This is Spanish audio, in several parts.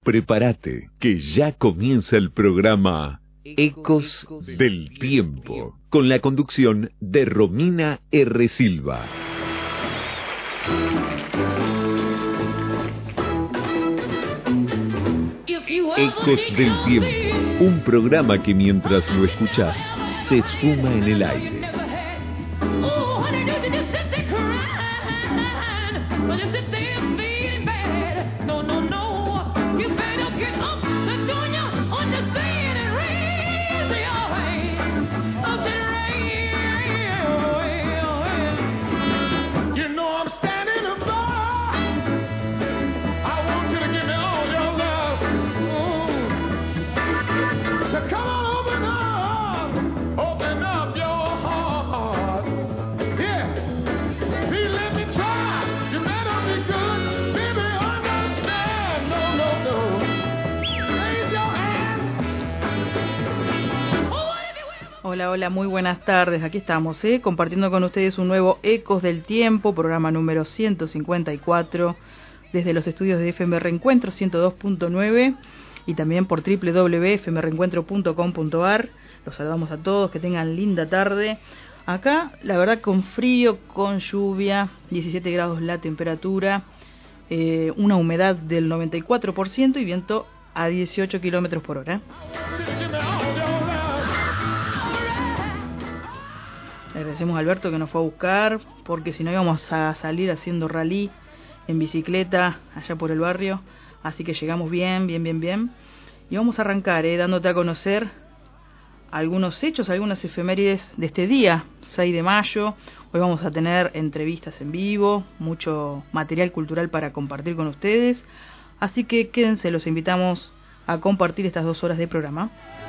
Prepárate, que ya comienza el programa Ecos del Tiempo, con la conducción de Romina R. Silva. Ecos del Tiempo, un programa que mientras lo escuchás, se esfuma en el aire. Hola, muy buenas tardes. Aquí estamos, compartiendo con ustedes un nuevo Ecos del Tiempo, programa número 154, desde los estudios de FM Reencuentro 102.9 y también por www.fmreencuentro.com.ar. Los saludamos a todos, que tengan linda tarde. Acá, la verdad, con frío, con lluvia, 17 grados la temperatura, una humedad del 94% y viento a 18 kilómetros por hora. Le agradecemos a Alberto que nos fue a buscar, porque si no íbamos a salir haciendo rally en bicicleta allá por el barrio, así que llegamos bien. Y vamos a arrancar dándote a conocer algunos hechos, algunas efemérides de este día, 6 de mayo. Hoy vamos a tener entrevistas en vivo, mucho material cultural para compartir con ustedes, así que quédense, los invitamos a compartir estas 2 horas de programa.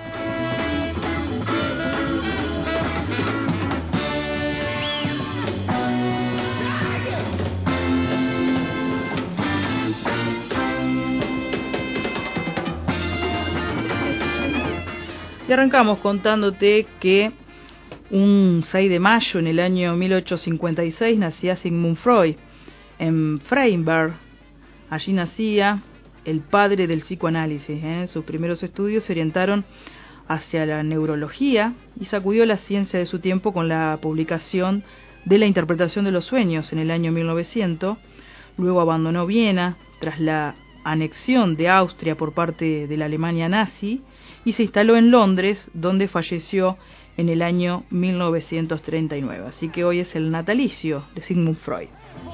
Y arrancamos contándote que un 6 de mayo en el año 1856 nacía Sigmund Freud en Freiberg. Allí nacía el padre del psicoanálisis. Sus primeros estudios se orientaron hacia la neurología y sacudió la ciencia de su tiempo con la publicación de la interpretación de los sueños en el año 1900. Luego abandonó Viena tras la anexión de Austria por parte de la Alemania nazi y se instaló en Londres, donde falleció en el año 1939. Así que hoy es el natalicio de Sigmund Freud.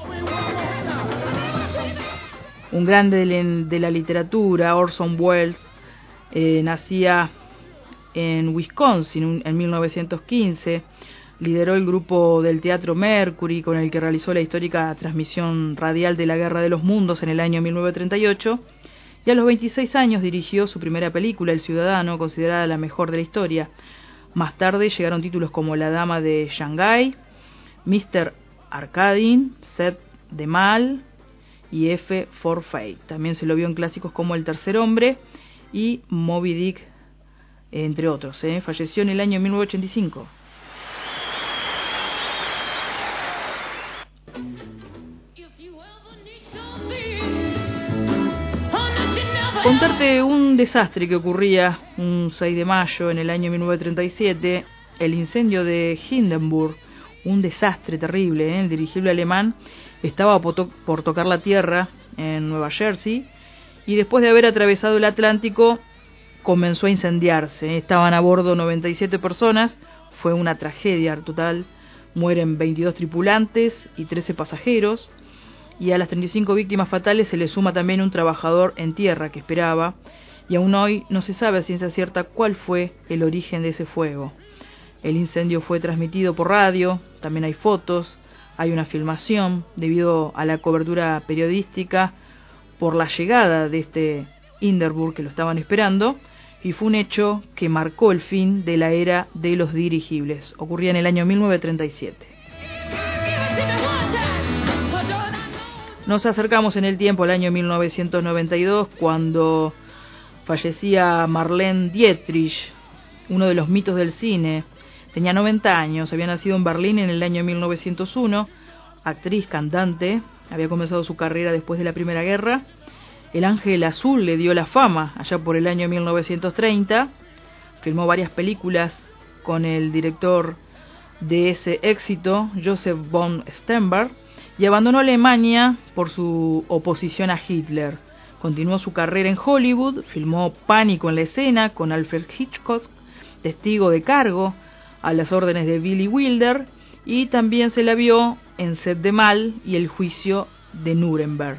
Un grande de la literatura, Orson Welles, nacía en Wisconsin en 1915, lideró el grupo del Teatro Mercury, con el que realizó la histórica transmisión radial de la Guerra de los Mundos en el año 1938, y a los 26 años dirigió su primera película, El Ciudadano, considerada la mejor de la historia. Más tarde llegaron títulos como La Dama de Shanghái, Mr. Arkadin, Set de Mal y F for Fate. También se lo vio en clásicos como El Tercer Hombre y Moby Dick, entre otros. Falleció en el año 1985. Contarte un desastre que ocurría un 6 de mayo en el año 1937, el incendio de Hindenburg, un desastre terrible. El dirigible alemán estaba por tocar la tierra en Nueva Jersey y después de haber atravesado el Atlántico comenzó a incendiarse. Estaban a bordo 97 personas, fue una tragedia total, mueren 22 tripulantes y 13 pasajeros. Y a las 35 víctimas fatales se le suma también un trabajador en tierra que esperaba, y aún hoy no se sabe a ciencia cierta cuál fue el origen de ese fuego. El incendio fue transmitido por radio, también hay fotos, hay una filmación debido a la cobertura periodística por la llegada de este Hindenburg que lo estaban esperando, y fue un hecho que marcó el fin de la era de los dirigibles. Ocurría en el año 1937. Nos acercamos en el tiempo al año 1992, cuando fallecía Marlene Dietrich, uno de los mitos del cine. Tenía 90 años, había nacido en Berlín en el año 1901, actriz, cantante, había comenzado su carrera después de la Primera Guerra El Ángel Azul le dio la fama allá por el año 1930. Filmó varias películas con el director de ese éxito, Joseph von Sternberg, y abandonó Alemania por su oposición a Hitler. Continuó su carrera en Hollywood, filmó Pánico en la escena con Alfred Hitchcock, Testigo de cargo, a las órdenes de Billy Wilder, y también se la vio en Set de Mal y El juicio de Nuremberg.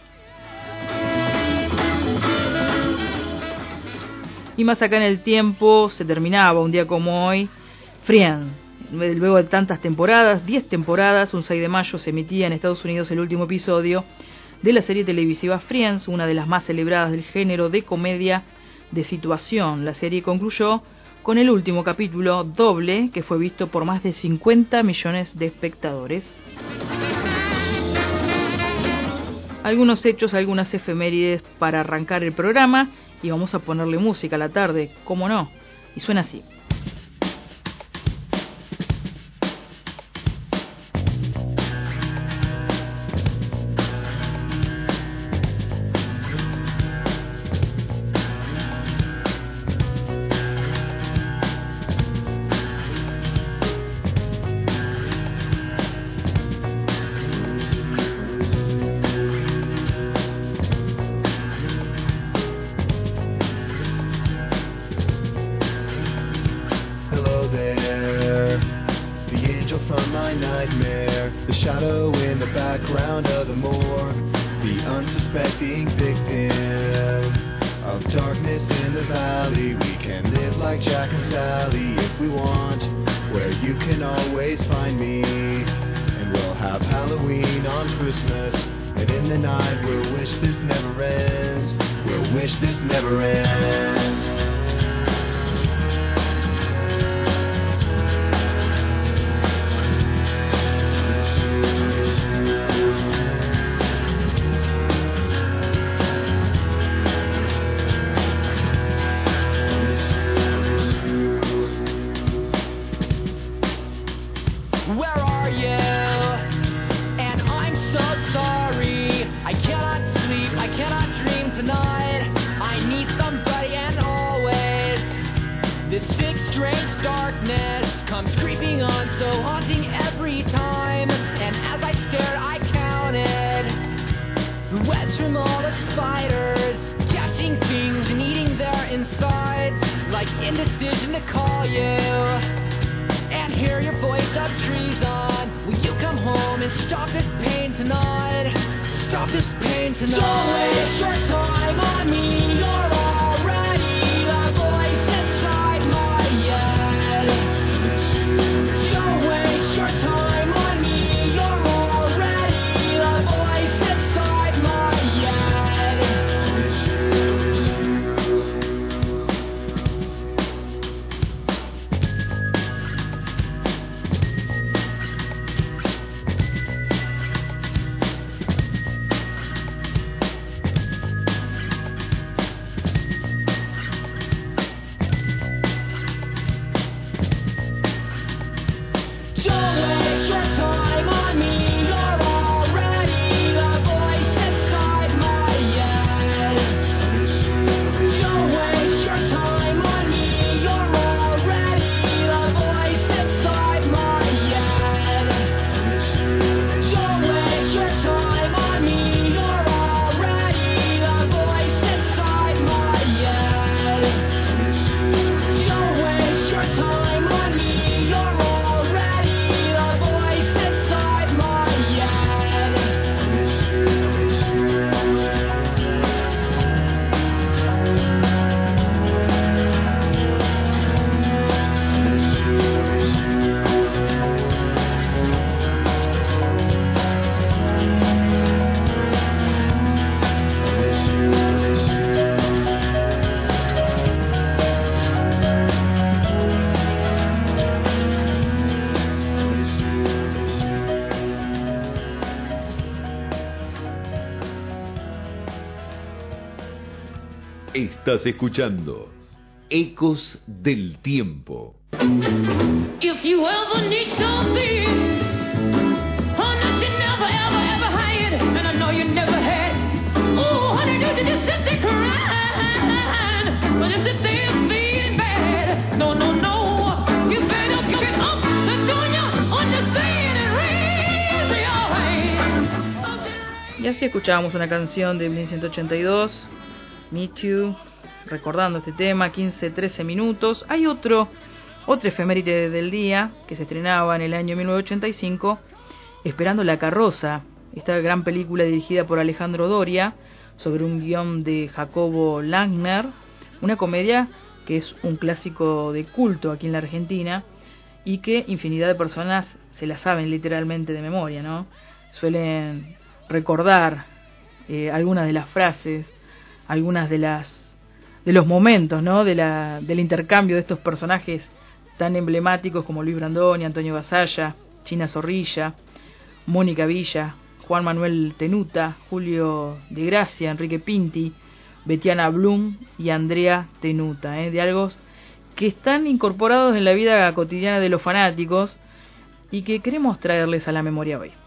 Y más acá en el tiempo se terminaba un día como hoy Friends. Luego de tantas temporadas, 10 temporadas, un 6 de mayo se emitía en Estados Unidos el último episodio de la serie televisiva Friends, una de las más celebradas del género de comedia de situación. La serie concluyó con el último capítulo doble, que fue visto por más de 50 millones de espectadores. Algunos hechos, algunas efemérides para arrancar el programa, y vamos a ponerle música a la tarde, ¿cómo no? Y suena así. Estás escuchando Ecos del Tiempo. If you ever need something, honey, you never ever ever had, and I know you never had. Ooh, honey, do así escuchábamos una canción de 1982, Me Too, recordando este tema, 15-13 minutos. Hay otra efeméride del día que se estrenaba en el año 1985, Esperando la carroza, esta gran película dirigida por Alejandro Doria, sobre un guión de Jacobo Langner, una comedia que es un clásico de culto aquí en la Argentina y que infinidad de personas se la saben literalmente de memoria, ¿no? Suelen recordar algunas de las frases, algunas de los momentos, ¿no? Del intercambio de estos personajes tan emblemáticos como Luis Brandoni, Antonio Gasalla, China Zorrilla, Mónica Villa, Juan Manuel Tenuta, Julio de Gracia, Enrique Pinti, Betiana Blum y Andrea Tenuta, diálogos que están incorporados en la vida cotidiana de los fanáticos y que queremos traerles a la memoria hoy.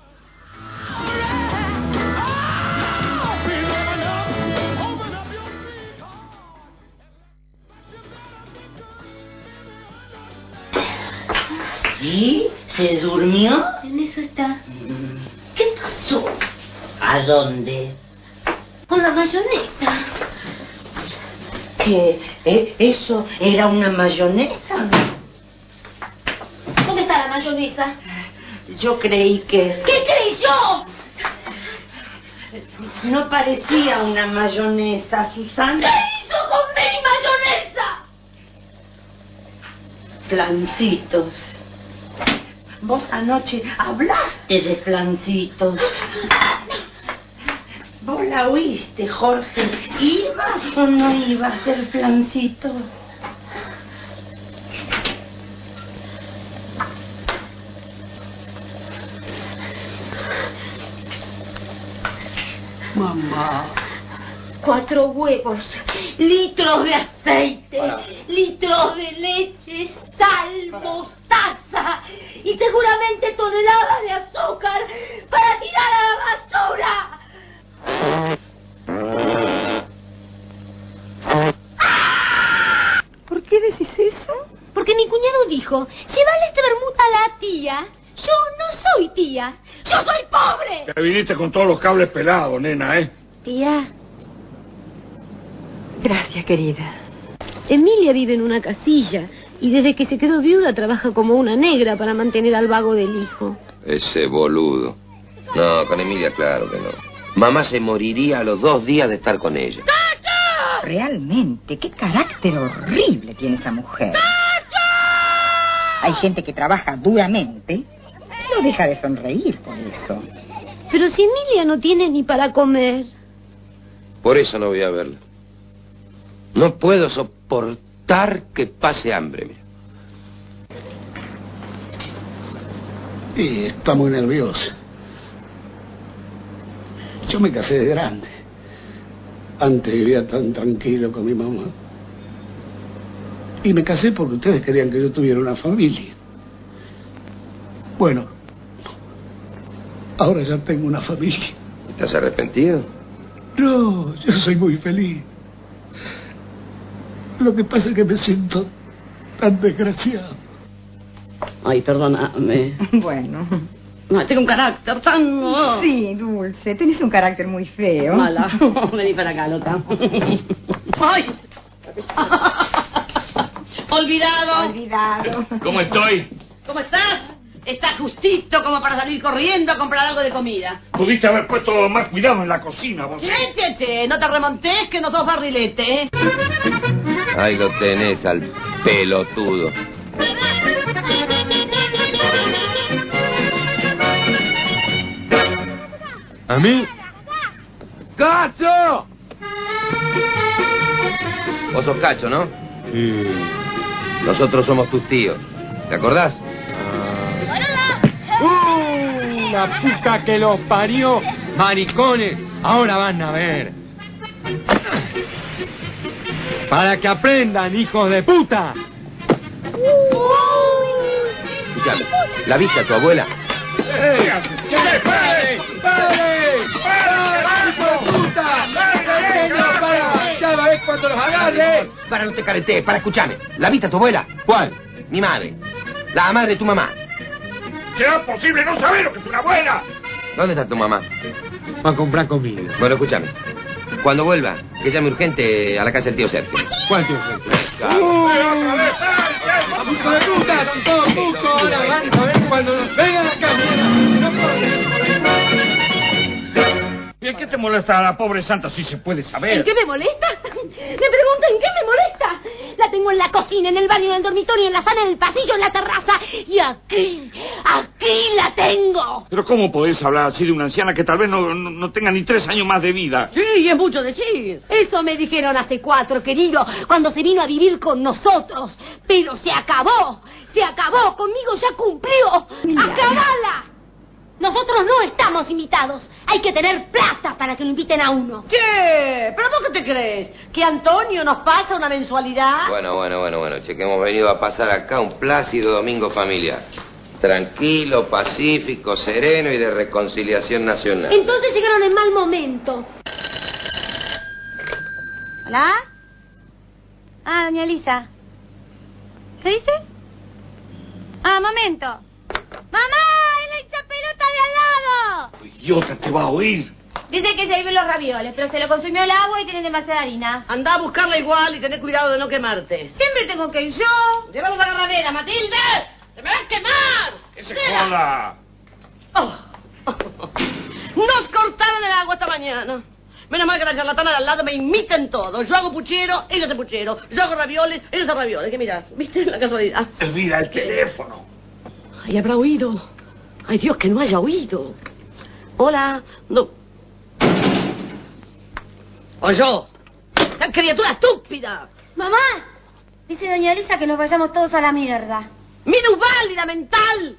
¿Y? ¿Se durmió? En eso está. ¿Qué pasó? ¿A dónde? Con la mayonesa. ¿Qué? ¿Eso era una mayonesa? ¿Dónde está la mayonesa? Yo creí que... ¿Qué creí yo? No parecía una mayonesa, Susana. ¿Qué hizo con mi mayonesa? Flancitos. Vos anoche hablaste de flancitos. ¿Vos la oíste, Jorge? ¿Iba o no iba a ser flancito? Mamá. 4 huevos, litros de aceite, litros de leche, sal, mostaza y seguramente toneladas de azúcar para tirar a la basura. ¿Por qué decís eso? Porque mi cuñado dijo, llévale este vermut a la tía. Yo no soy tía, yo soy pobre. Te viniste con todos los cables pelados, nena, ¿eh? Tía. Gracias, querida. Emilia vive en una casilla y desde que se quedó viuda trabaja como una negra para mantener al vago del hijo. Ese boludo. No, con Emilia claro que no. Mamá se moriría a los 2 días de estar con ella. Realmente, qué carácter horrible tiene esa mujer. Hay gente que trabaja duramente y no deja de sonreír por eso. Pero si Emilia no tiene ni para comer. Por eso no voy a verla. No puedo soportar que pase hambre, mira. Y está muy nerviosa. Yo me casé de grande. Antes vivía tan tranquilo con mi mamá. Y me casé porque ustedes querían que yo tuviera una familia. Bueno, ahora ya tengo una familia. ¿Estás arrepentido? No, yo soy muy feliz. Lo que pasa es que me siento tan desgraciado. Ay, perdóname. Bueno. Ay, tengo un carácter tan... Sí, Dulce, tenés un carácter muy feo. Mala. Vení para acá, Lota. ¡Ay! Olvidado. ¿Cómo estoy? ¿Cómo estás? Estás justito como para salir corriendo a comprar algo de comida. Pudiste haber puesto más cuidado en la cocina, vos. Che, no te remontes que no sos barrilete, ¿eh? Ahí lo tenés al pelotudo. ¿A mí? ¡Cacho! Vos sos Cacho, ¿no? Sí. Nosotros somos tus tíos. ¿Te acordás? La puta que los parió, maricones. Ahora van a ver. Para que aprendan, hijos de puta. Escuchame, ¿la viste a tu abuela? ¡Pare! ¡Hijo de puta! ¡Para! ¡Ya va a ver cuando los agarre! Para, no te caretees, para, escuchame. ¿La viste a tu abuela? ¿Cuál? Mi madre. La madre de tu mamá. ¿Será posible no saber lo que es una abuela? ¿Dónde está tu mamá? Va a comprar comida. Bueno, escúchame. Cuando vuelva, que llame urgente a la casa del tío Sergio. ¿Cuál tío Sergio? ¡Hijo de puta! ¡Son todos putos! Ahora van a ver cuando nos vengan acá. ¿Y en qué te molesta a la pobre santa si se puede saber? ¿En qué me molesta? Me pregunta ¿en qué me molesta? La tengo en la cocina, en el baño, en el dormitorio, en la sala, en el pasillo, en la terraza. Y aquí la tengo. Pero ¿cómo podés hablar así de una anciana que tal vez no tenga ni 3 años más de vida? Sí, es mucho decir. Eso me dijeron hace 4, querido, cuando se vino a vivir con nosotros. Pero se acabó, conmigo ya cumplió. ¡Acabala! Nosotros no estamos invitados. Hay que tener plata para que lo inviten a uno. ¿Qué? ¿Pero vos qué te crees? ¿Que Antonio nos pasa una mensualidad? Bueno, che, que hemos venido a pasar acá un plácido domingo familiar. Tranquilo, pacífico, sereno y de reconciliación nacional. Entonces llegaron en mal momento. ¿Hola? Ah, doña Elisa. ¿Qué dice? Ah, momento. ¡Mamá! ¡Es la hinchapelota de al lado! ¡Idiota, te va a oír! Dice que se iban los ravioles, pero se lo consumió el agua y tiene demasiada harina. Andá a buscarla igual y tené cuidado de no quemarte. Siempre tengo que ir yo. ¡Llévalo a la agarradera, Matilde! ¡Se me va a quemar! ¡Que se joda! Nos cortaron el agua esta mañana. Menos mal que la charlatana de al lado me imiten todo. Yo hago puchero, ellos hacen puchero. Yo hago ravioles, ellos hacen ravioles. ¿Qué mirás? ¿Viste la casualidad? Olvida el teléfono. Ay, habrá oído. Ay, Dios, que no haya oído. Hola. No. ¡Oyó! ¡La criatura estúpida! Mamá, dice doña Elisa que nos vayamos todos a la mierda. ¡Minusválida mental!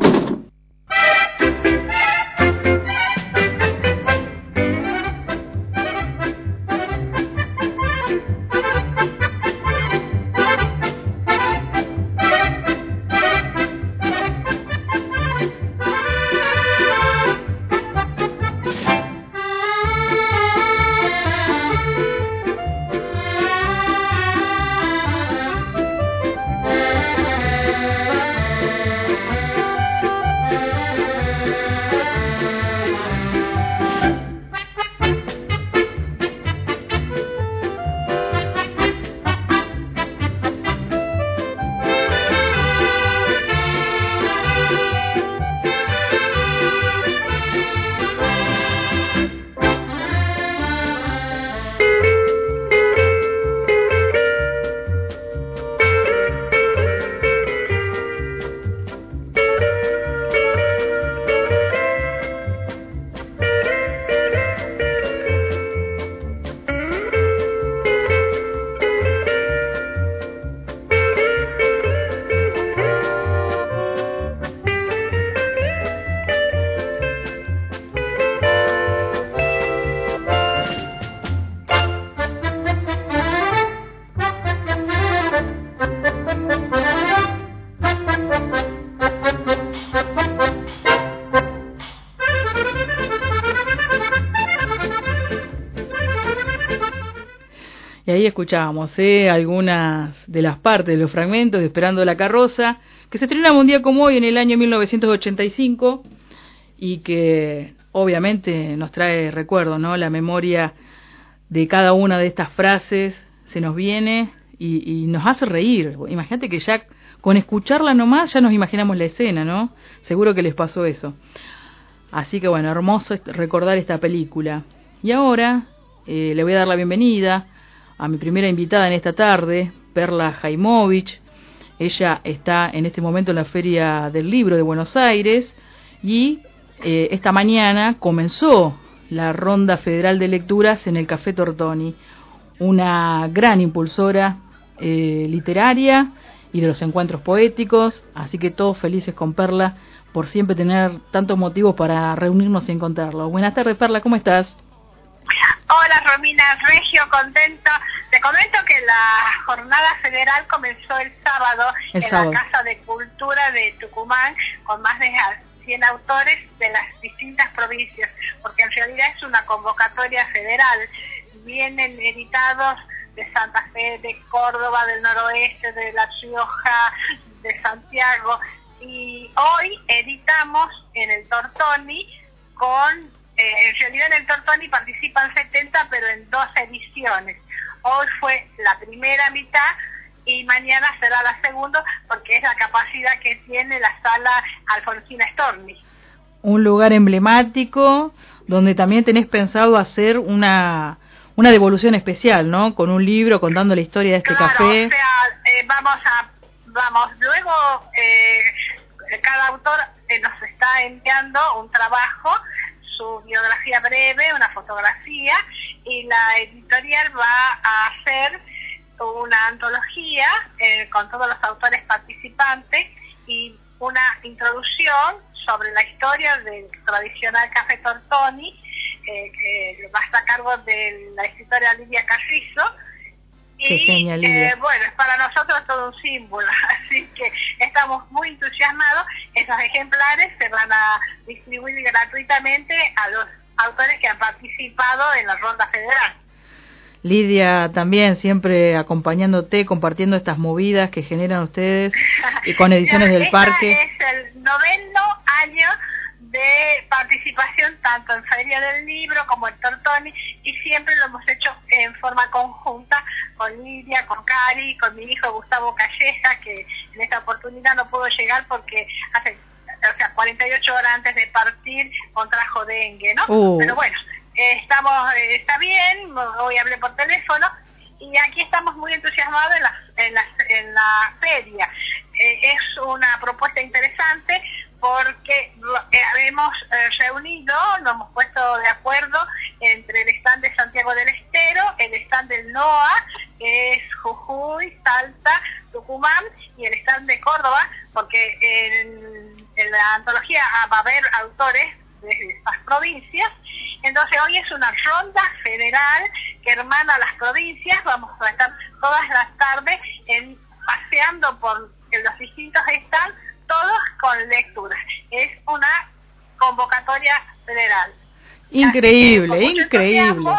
Y ahí escuchábamos algunas de las partes de los fragmentos de Esperando la carroza, que se estrenaba un día como hoy en el año 1985 y que obviamente nos trae recuerdo, ¿no? La memoria de cada una de estas frases se nos viene y nos hace reír. Imagínate que ya con escucharla nomás ya nos imaginamos la escena, ¿no? Seguro que les pasó eso. Así que bueno, hermoso recordar esta película. Y ahora le voy a dar la bienvenida a mi primera invitada en esta tarde, Perla Jaimovich. Ella está en este momento en la Feria del Libro de Buenos Aires y esta mañana comenzó la Ronda Federal de Lecturas en el Café Tortoni, una gran impulsora literaria y de los encuentros poéticos, así que todos felices con Perla por siempre tener tantos motivos para reunirnos y encontrarlos. Buenas tardes, Perla, ¿cómo estás? Hola, Romina, regio, contento. Te comento que la jornada federal comenzó el sábado en la Casa de Cultura de Tucumán con más de 100 autores de las distintas provincias, porque en realidad es una convocatoria federal. Vienen editados de Santa Fe, de Córdoba, del Noroeste, de La Rioja, de Santiago, y hoy editamos en el Tortoni con, en realidad en el Tortoni participan 70, pero en 2 ediciones. Hoy fue la primera mitad y mañana será la segunda, porque es la capacidad que tiene la sala Alfonsina Storni. Un lugar emblemático donde también tenés pensado hacer una devolución especial, ¿no? Con un libro contando la historia de este café. O sea, luego cada autor nos está enviando un trabajo, su biografía breve, una fotografía, y la editorial va a hacer una antología con todos los autores participantes y una introducción sobre la historia del tradicional café Tortoni, que va a estar a cargo de la escritora Lidia Carrizo. Qué genial, Lidia. Bueno, es para nosotros todo un símbolo, así que estamos muy entusiasmados. Esos ejemplares se van a distribuir gratuitamente a los autores que han participado en la ronda federal. Lidia, también siempre acompañándote, compartiendo estas movidas que generan ustedes y con Ediciones del Parque. Es el 9º año de participación tanto en Feria del Libro como en Tortoni, y siempre lo hemos hecho en forma conjunta con Lidia, con Cari, con mi hijo Gustavo Calleja, que en esta oportunidad no pudo llegar porque hace 48 horas antes de partir contrajo dengue, ¿no? Pero bueno, está bien, hoy hablé por teléfono y aquí estamos muy entusiasmados en la feria. Es una propuesta interesante porque hemos reunido, nos hemos puesto de acuerdo entre el stand de Santiago del Estero, el stand del NOA, que es Jujuy, Salta, Tucumán, y el stand de Córdoba, porque en la antología va a haber autores de estas provincias. Entonces hoy es una ronda federal que hermana las provincias. Vamos a estar todas las tardes paseando por los distintos stands, todos con lecturas. Es una convocatoria federal. Increíble, increíble.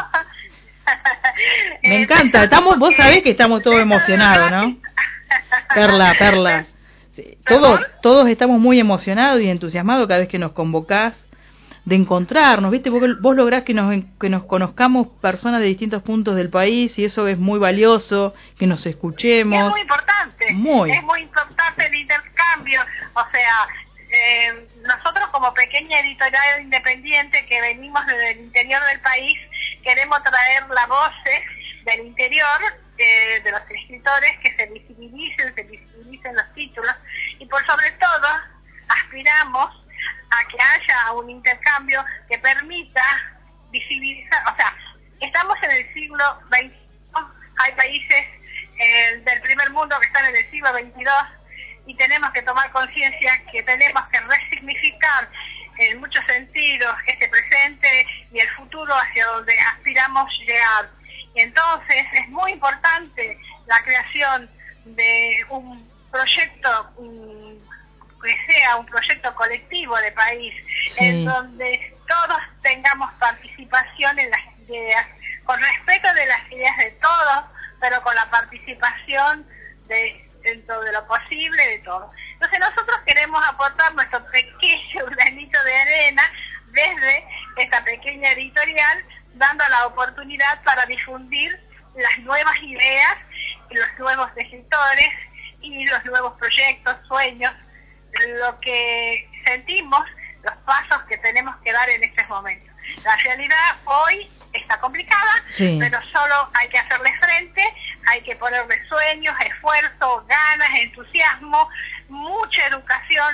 Me encanta. Vos sabés que estamos todos emocionados, ¿no? Perla. Sí, todos estamos muy emocionados y entusiasmados cada vez que nos convocás, de encontrarnos, ¿viste? Vos lográs que nos conozcamos personas de distintos puntos del país, y eso es muy valioso, que nos escuchemos. Es muy importante. Es muy importante el intercambio. O sea, nosotros como pequeña editorial independiente que venimos desde el interior del país, queremos traer las voces del interior, de los escritores, que se visibilicen los títulos, y por sobre todo aspiramos a que haya un intercambio que permita visibilizar. O sea, estamos en el siglo XXI, hay países del primer mundo que están en el siglo XXII, y tenemos que tomar conciencia que tenemos que resignificar en muchos sentidos este presente y el futuro hacia donde aspiramos llegar. Y entonces es muy importante la creación de un proyecto que sea un proyecto colectivo de país, en donde todos tengamos participación en las ideas, con respeto de las ideas de todos, pero con la participación dentro de lo posible de todos. Entonces nosotros queremos aportar nuestro pequeño granito de arena desde esta pequeña editorial, dando la oportunidad para difundir las nuevas ideas, los nuevos escritores y los nuevos proyectos, sueños, lo que sentimos, los pasos que tenemos que dar en estos momentos. La realidad hoy está complicada, pero solo hay que hacerle frente, hay que ponerle sueños, esfuerzo, ganas, entusiasmo, mucha educación,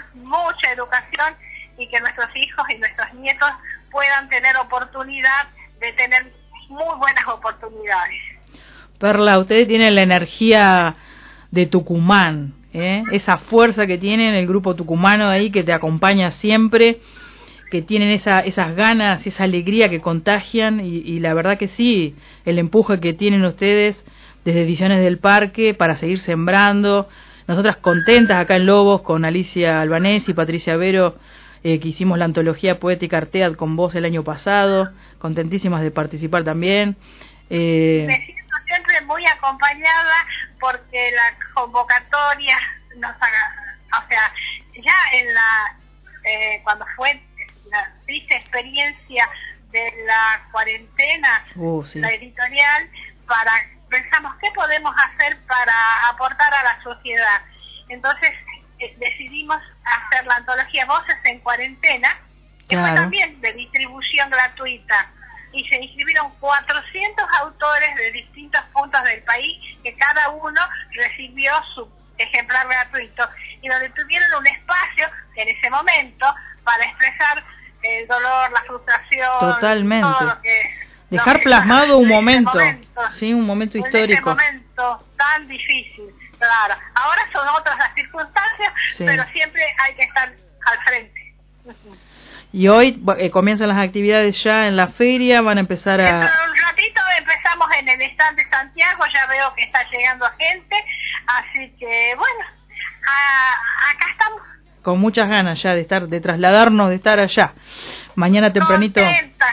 y que nuestros hijos y nuestros nietos puedan tener oportunidad de tener muy buenas oportunidades. Perla, ustedes tienen la energía de Tucumán, esa fuerza que tienen el grupo tucumano ahí, que te acompaña siempre, que tienen esas ganas, esa alegría que contagian, y la verdad que sí, el empuje que tienen ustedes desde Ediciones del Parque para seguir sembrando. Nosotras contentas acá en Lobos con Alicia Albanés y Patricia Vero, que hicimos la antología poética Artead con vos el año pasado, contentísimas de participar también. Me siento siempre muy acompañada porque la convocatoria nos haga, o sea, ya cuando fue la triste experiencia de la cuarentena, sí. La editorial, pensamos qué podemos hacer para aportar a la sociedad. Entonces decidimos hacer la antología Voces en Cuarentena, que fue también de distribución gratuita, y se inscribieron 400 autores de distintos puntos del país, que cada uno recibió su ejemplar gratuito, y donde tuvieron un espacio en ese momento para expresar el dolor, la frustración, totalmente, todo lo que dejar plasmado un momento, sí, un momento histórico, en ese momento tan difícil. Claro, ahora son otras las circunstancias, sí, pero siempre hay que estar al frente. Y hoy comienzan las actividades ya en la feria, van a empezar a... Dentro de un ratito empezamos en el stand de Santiago, ya veo que está llegando gente, así que bueno, acá estamos. Con muchas ganas ya de trasladarnos, de estar allá. Mañana tempranito... Contentas.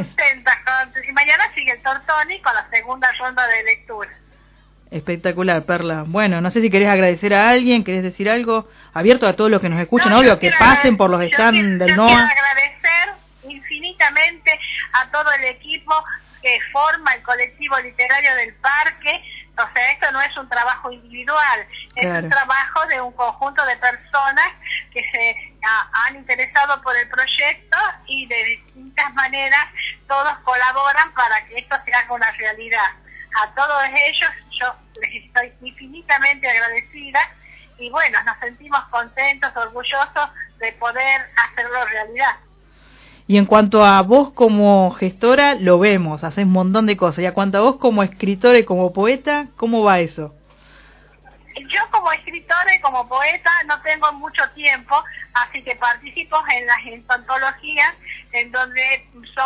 Y mañana sigue el Tortoni con la segunda ronda de lectura. Espectacular, Perla. Bueno, no sé si querés agradecer a alguien, querés decir algo, abierto a todos los que nos escuchan, obvio, que pasen por los stands del NOA. Quiero agradecer infinitamente a todo el equipo que forma el colectivo literario del parque. O sea, esto no es un trabajo individual, es un trabajo de un conjunto de personas que se han interesado por el proyecto y de distintas maneras todos colaboran para que esto se haga una realidad. A todos ellos yo les estoy infinitamente agradecida y bueno, nos sentimos contentos, orgullosos de poder hacerlo realidad. Y en cuanto a vos como gestora, lo vemos, haces un montón de cosas. Y en cuanto a vos como escritora y como poeta, ¿cómo va eso? Yo como escritora y como poeta no tengo mucho tiempo, así que participo en las antologías en donde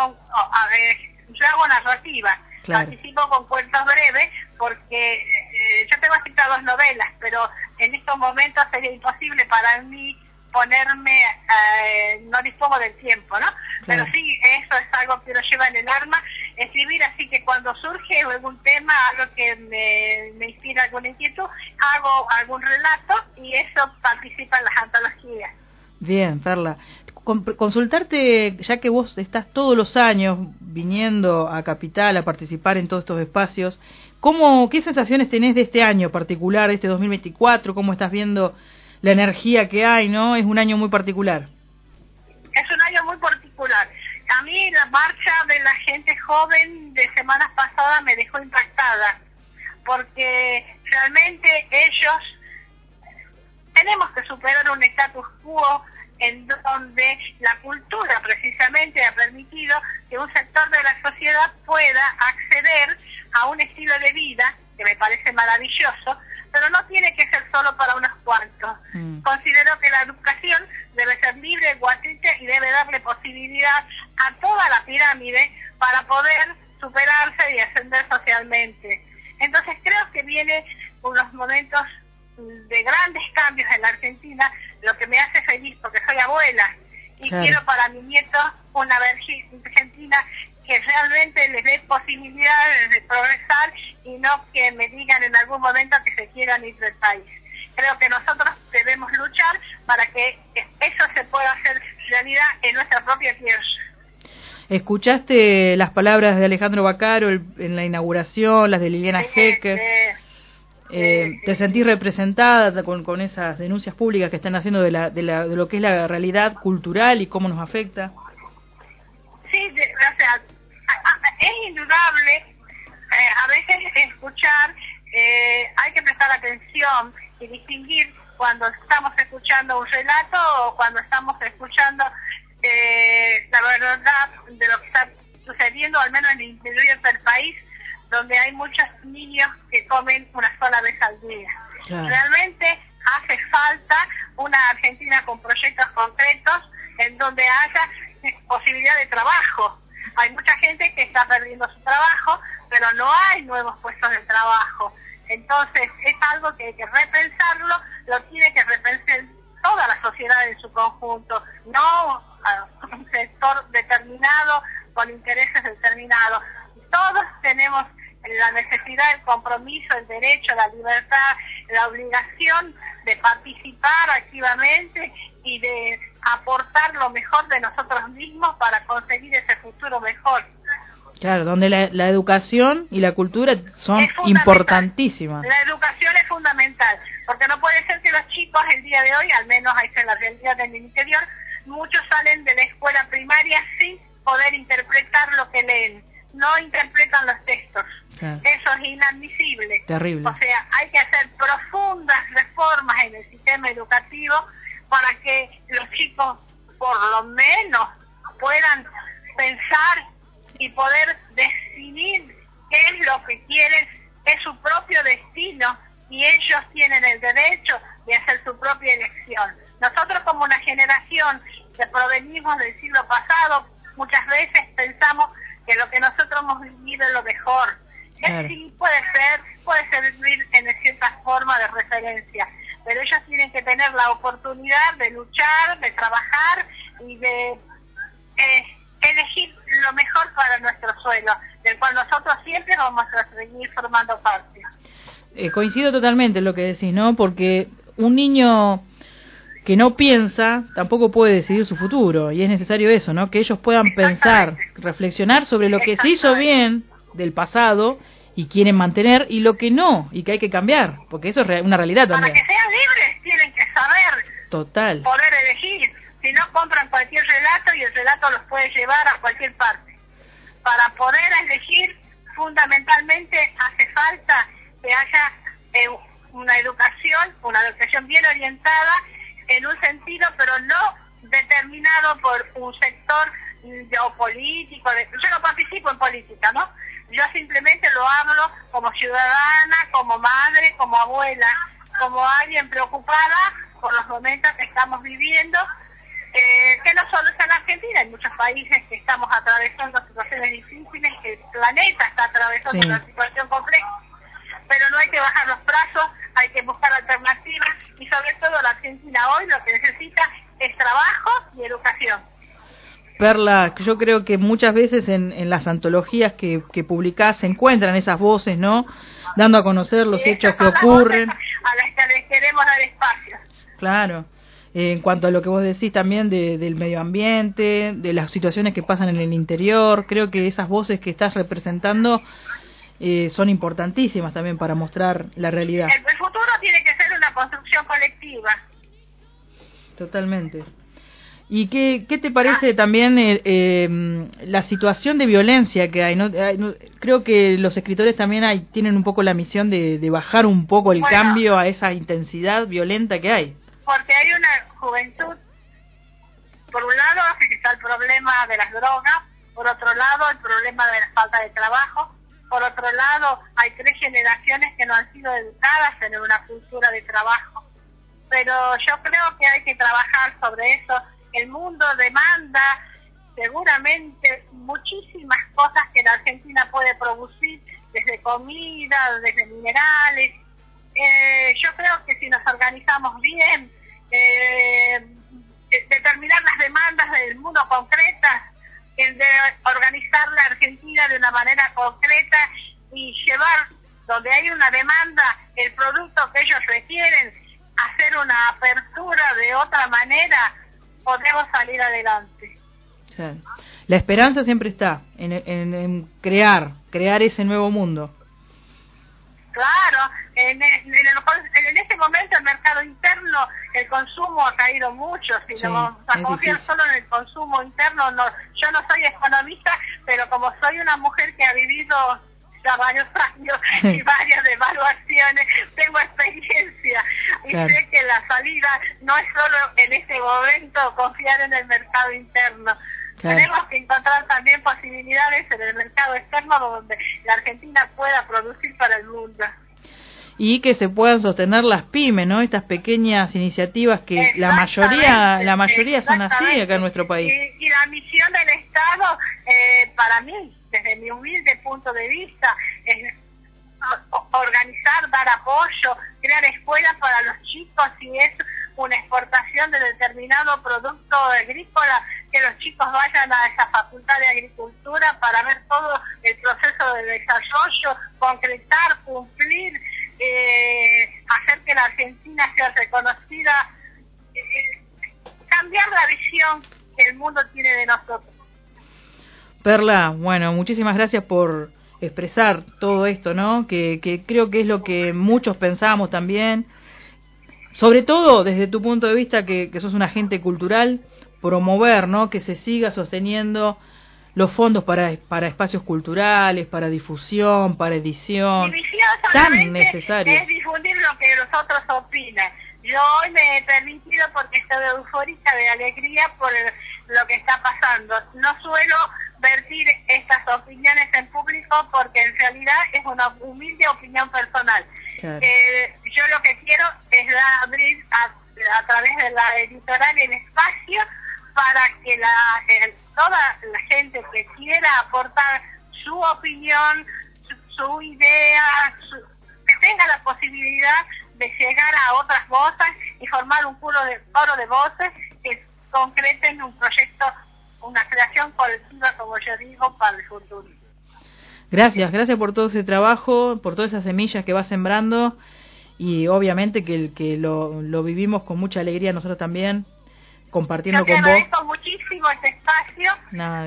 yo hago narrativa. Claro. Participo con cuentos breves porque yo tengo escritas 2 novelas, pero en estos momentos sería imposible para mí ponerme, no dispongo del tiempo, ¿no? Claro. Pero sí, eso es algo que lo lleva en el alma, escribir, así que cuando surge algún tema, algo que me inspira alguna inquietud, hago algún relato y eso participa en las antologías. Bien, Perla. Consultarte, ya que vos estás todos los años viniendo a Capital a participar en todos estos espacios, ¿qué sensaciones tenés de este año particular, de este 2024? ¿Cómo estás viendo la energía que hay, no? Es un año muy particular. Es un año muy particular. A mí la marcha de la gente joven de semanas pasadas me dejó impactada, porque realmente ellos tenemos que superar un status quo en donde la cultura precisamente ha permitido que un sector de la sociedad pueda acceder a un estilo de vida que me parece maravilloso, pero no tiene que ser solo para unos cuantos. Considero que la educación debe ser libre, gratuita y debe darle posibilidad a toda la pirámide para poder superarse y ascender socialmente. Entonces creo que vienen unos momentos de grandes cambios en la Argentina, lo que me hace feliz porque soy abuela y quiero para mi nieto una Argentina que realmente les dé posibilidades de progresar y no que me digan en algún momento que se quieran ir del país. Creo que nosotros debemos luchar para que eso se pueda hacer realidad en nuestra propia tierra. ¿Escuchaste las palabras de Alejandro Baccaro en la inauguración, las de Liliana Hecker? ¿Te sentís representada con esas denuncias públicas que están haciendo de lo que es la realidad cultural y cómo nos afecta? Sí, o sea, es indudable, a veces escuchar, hay que prestar atención y distinguir cuando estamos escuchando un relato o cuando estamos escuchando la verdad de lo que está sucediendo, al menos en el interior del país, donde hay muchos niños que comen una sola vez al día. Claro. Realmente hace falta una Argentina con proyectos concretos en donde haya posibilidad de trabajo. Hay mucha gente que está perdiendo su trabajo, pero no hay nuevos puestos de trabajo. Entonces es algo que hay que repensarlo, lo tiene que repensar toda la sociedad en su conjunto, no un sector determinado con intereses determinados. Todos tenemos la necesidad, el compromiso, el derecho, la libertad, la obligación de participar activamente y de aportar lo mejor de nosotros mismos para conseguir ese futuro mejor. Claro, donde la educación y la cultura son importantísimas. La educación es fundamental, porque no puede ser que los chicos el día de hoy, al menos ahí en la realidad del interior, muchos salen de la escuela primaria sin poder interpretar lo que leen, no interpretan los textos. Claro. Eso es inadmisible. Terrible. O sea, hay que hacer profundas reformas en el sistema educativo para que los chicos por lo menos puedan pensar y poder definir qué es lo que quieren, es su propio destino, y ellos tienen el derecho de hacer su propia elección. Nosotros, como una generación que provenimos del siglo pasado, muchas veces pensamos que lo que nosotros hemos vivido es lo mejor. Claro. Sí, puede servir en cierta forma de referencia, pero ellos tienen que tener la oportunidad de luchar, de trabajar y de elegir lo mejor para nuestro suelo, del cual nosotros siempre vamos a seguir formando parte. Coincido totalmente en lo que decís, ¿no? Porque un niño que no piensa tampoco puede decidir su futuro, y es necesario eso, ¿no? Que ellos puedan pensar, reflexionar sobre lo que se hizo bien del pasado y quieren mantener, y lo que no, y que hay que cambiar, porque eso es una realidad también. Para que sean libres tienen que saber poder elegir. Si no, compran cualquier relato y el relato los puede llevar a cualquier parte. Para poder elegir, fundamentalmente hace falta que haya una educación bien orientada en un sentido, pero no determinado por un sector o político. Yo no participo en política, ¿no? Yo simplemente lo hablo como ciudadana, como madre, como abuela, como alguien preocupada por los momentos que estamos viviendo, que no solo es en Argentina, hay muchos países que estamos atravesando situaciones difíciles, que el planeta está atravesando una situación compleja, pero no hay que bajar los brazos, hay que buscar alternativas, y sobre todo la Argentina hoy lo que necesita es trabajo y educación. Perla, yo creo que muchas veces en las antologías que publicás se encuentran esas voces, ¿no? Dando a conocer los hechos que ocurren. A las que les queremos dar espacio. Claro. En cuanto a lo que vos decís también del medio ambiente, de las situaciones que pasan en el interior, creo que esas voces que estás representando son importantísimas también para mostrar la realidad. El futuro tiene que ser una construcción colectiva. Totalmente. ¿Y qué te parece también la situación de violencia que hay? ¿No? Creo que los escritores también tienen un poco la misión de bajar un poco el cambio a esa intensidad violenta que hay. Porque hay una juventud, por un lado está el problema de las drogas, por otro lado el problema de la falta de trabajo, por otro lado hay 3 generaciones que no han sido educadas en una cultura de trabajo. Pero yo creo que hay que trabajar sobre eso. El mundo demanda seguramente muchísimas cosas que la Argentina puede producir, desde comida, desde minerales. Yo creo que si nos organizamos bien, determinar las demandas del mundo concretas, de organizar la Argentina de una manera concreta y llevar donde hay una demanda el producto que ellos requieren, hacer una apertura de otra manera, podemos salir adelante. Sí. La esperanza siempre está en crear ese nuevo mundo. Claro, en este momento el mercado interno, el consumo ha caído mucho. Si nos vamos a confiar solo en el consumo interno, yo no soy economista, pero como soy una mujer que ha vivido ya varios años y varias devaluaciones, tengo experiencia y sé que la salida no es solo en este momento confiar en el mercado interno. Tenemos que encontrar también posibilidades en el mercado externo donde la Argentina pueda producir para el mundo. Y que se puedan sostener las pymes, ¿no? Estas pequeñas iniciativas que la mayoría son así acá en nuestro país. Y la misión del Estado, para mí, desde mi humilde punto de vista, es organizar, dar apoyo, crear escuelas para los chicos, si es una exportación de determinado producto agrícola, que los chicos vayan a esa facultad de agricultura para ver todo el proceso de desarrollo, concretar, cumplir, hacer que la Argentina sea reconocida. cambiar la visión que el mundo tiene de nosotros. Perla, bueno, muchísimas gracias por expresar todo esto, ¿no? Que creo que es lo que muchos pensamos también, sobre todo desde tu punto de vista que sos un agente cultural, promover, ¿no? Que se siga sosteniendo los fondos para espacios culturales, para difusión, para edición, tan necesarios. Es difundir lo que los otros opinan. Yo hoy me he permitido, porque estoy eufórica de alegría por lo que está pasando. No suelo vertir estas opiniones en público porque en realidad es una humilde opinión personal. Claro. Yo lo que quiero es abrir a través de la editorial el espacio para que toda la gente que quiera aportar su opinión, su idea, que tenga la posibilidad de llegar a otras voces y formar un coro de voces que concreten un proyecto, una creación colectiva, como yo digo, para el futuro. Gracias por todo ese trabajo, por todas esas semillas que vas sembrando, y obviamente que lo vivimos con mucha alegría nosotros también, compartiendo con vos. Yo te agradezco muchísimo este espacio. Nada.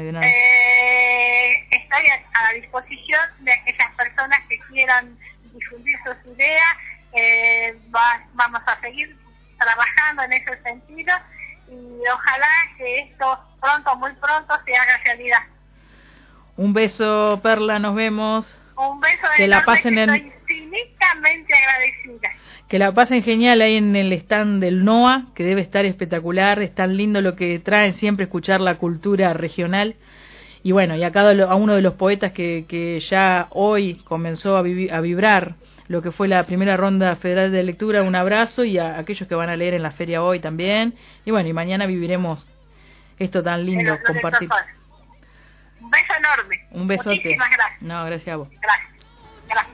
Estoy a la disposición de aquellas personas que quieran difundir sus ideas. Vamos a seguir trabajando en ese sentido y ojalá que esto muy pronto se haga realidad. Un beso, Perla, nos vemos. Un beso que enorme, la pasen que estoy infinitamente agradecida. Que la pasen genial ahí en el stand del NOA, que debe estar espectacular, es tan lindo lo que traen siempre, escuchar la cultura regional. Y bueno, y a uno de los poetas que ya hoy comenzó a vibrar lo que fue la primera ronda federal de lectura, un abrazo, y a aquellos que van a leer en la feria hoy también. Y bueno, y mañana viviremos esto tan lindo, compartir. Un beso enorme. Un besote. Muchísimas gracias. No, gracias a vos. Gracias.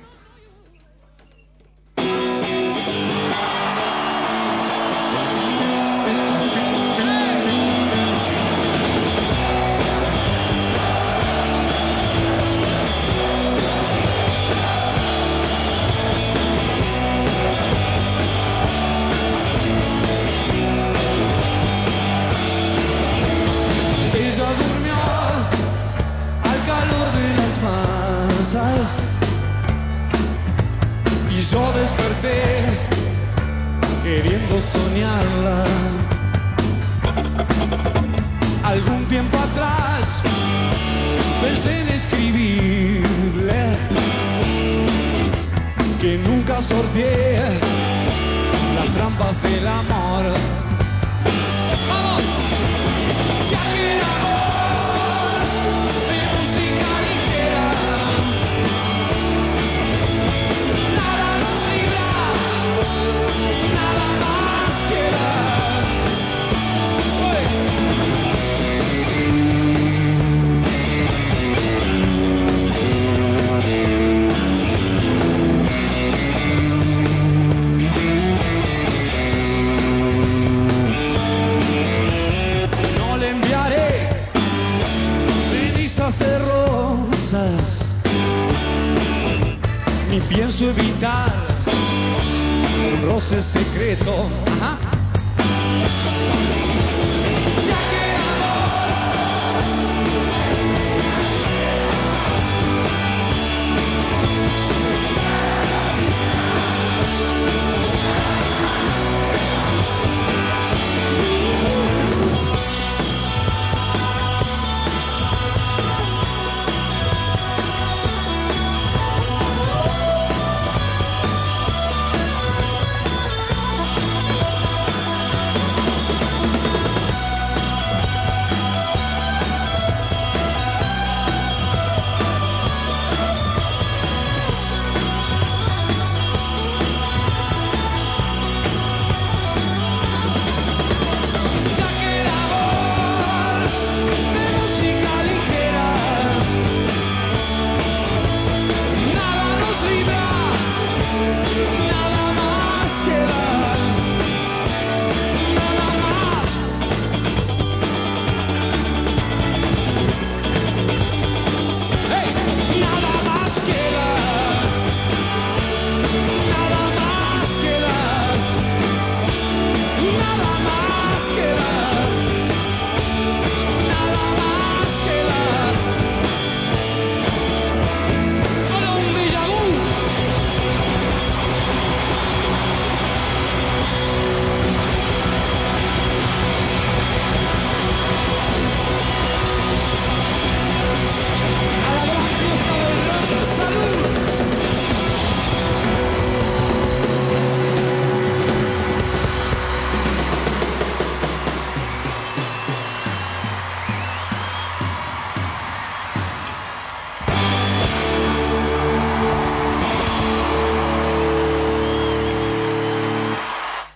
Yo desperté queriendo soñarla. Algún tiempo atrás pensé en escribirle que nunca sorteé las trampas del amor. ¡Vamos! Y aquel amor de música ligera, nada nos libra, nada más queda. No le enviaré cenizas de rosas, ni pienso evitar un roce secreto. Ajá.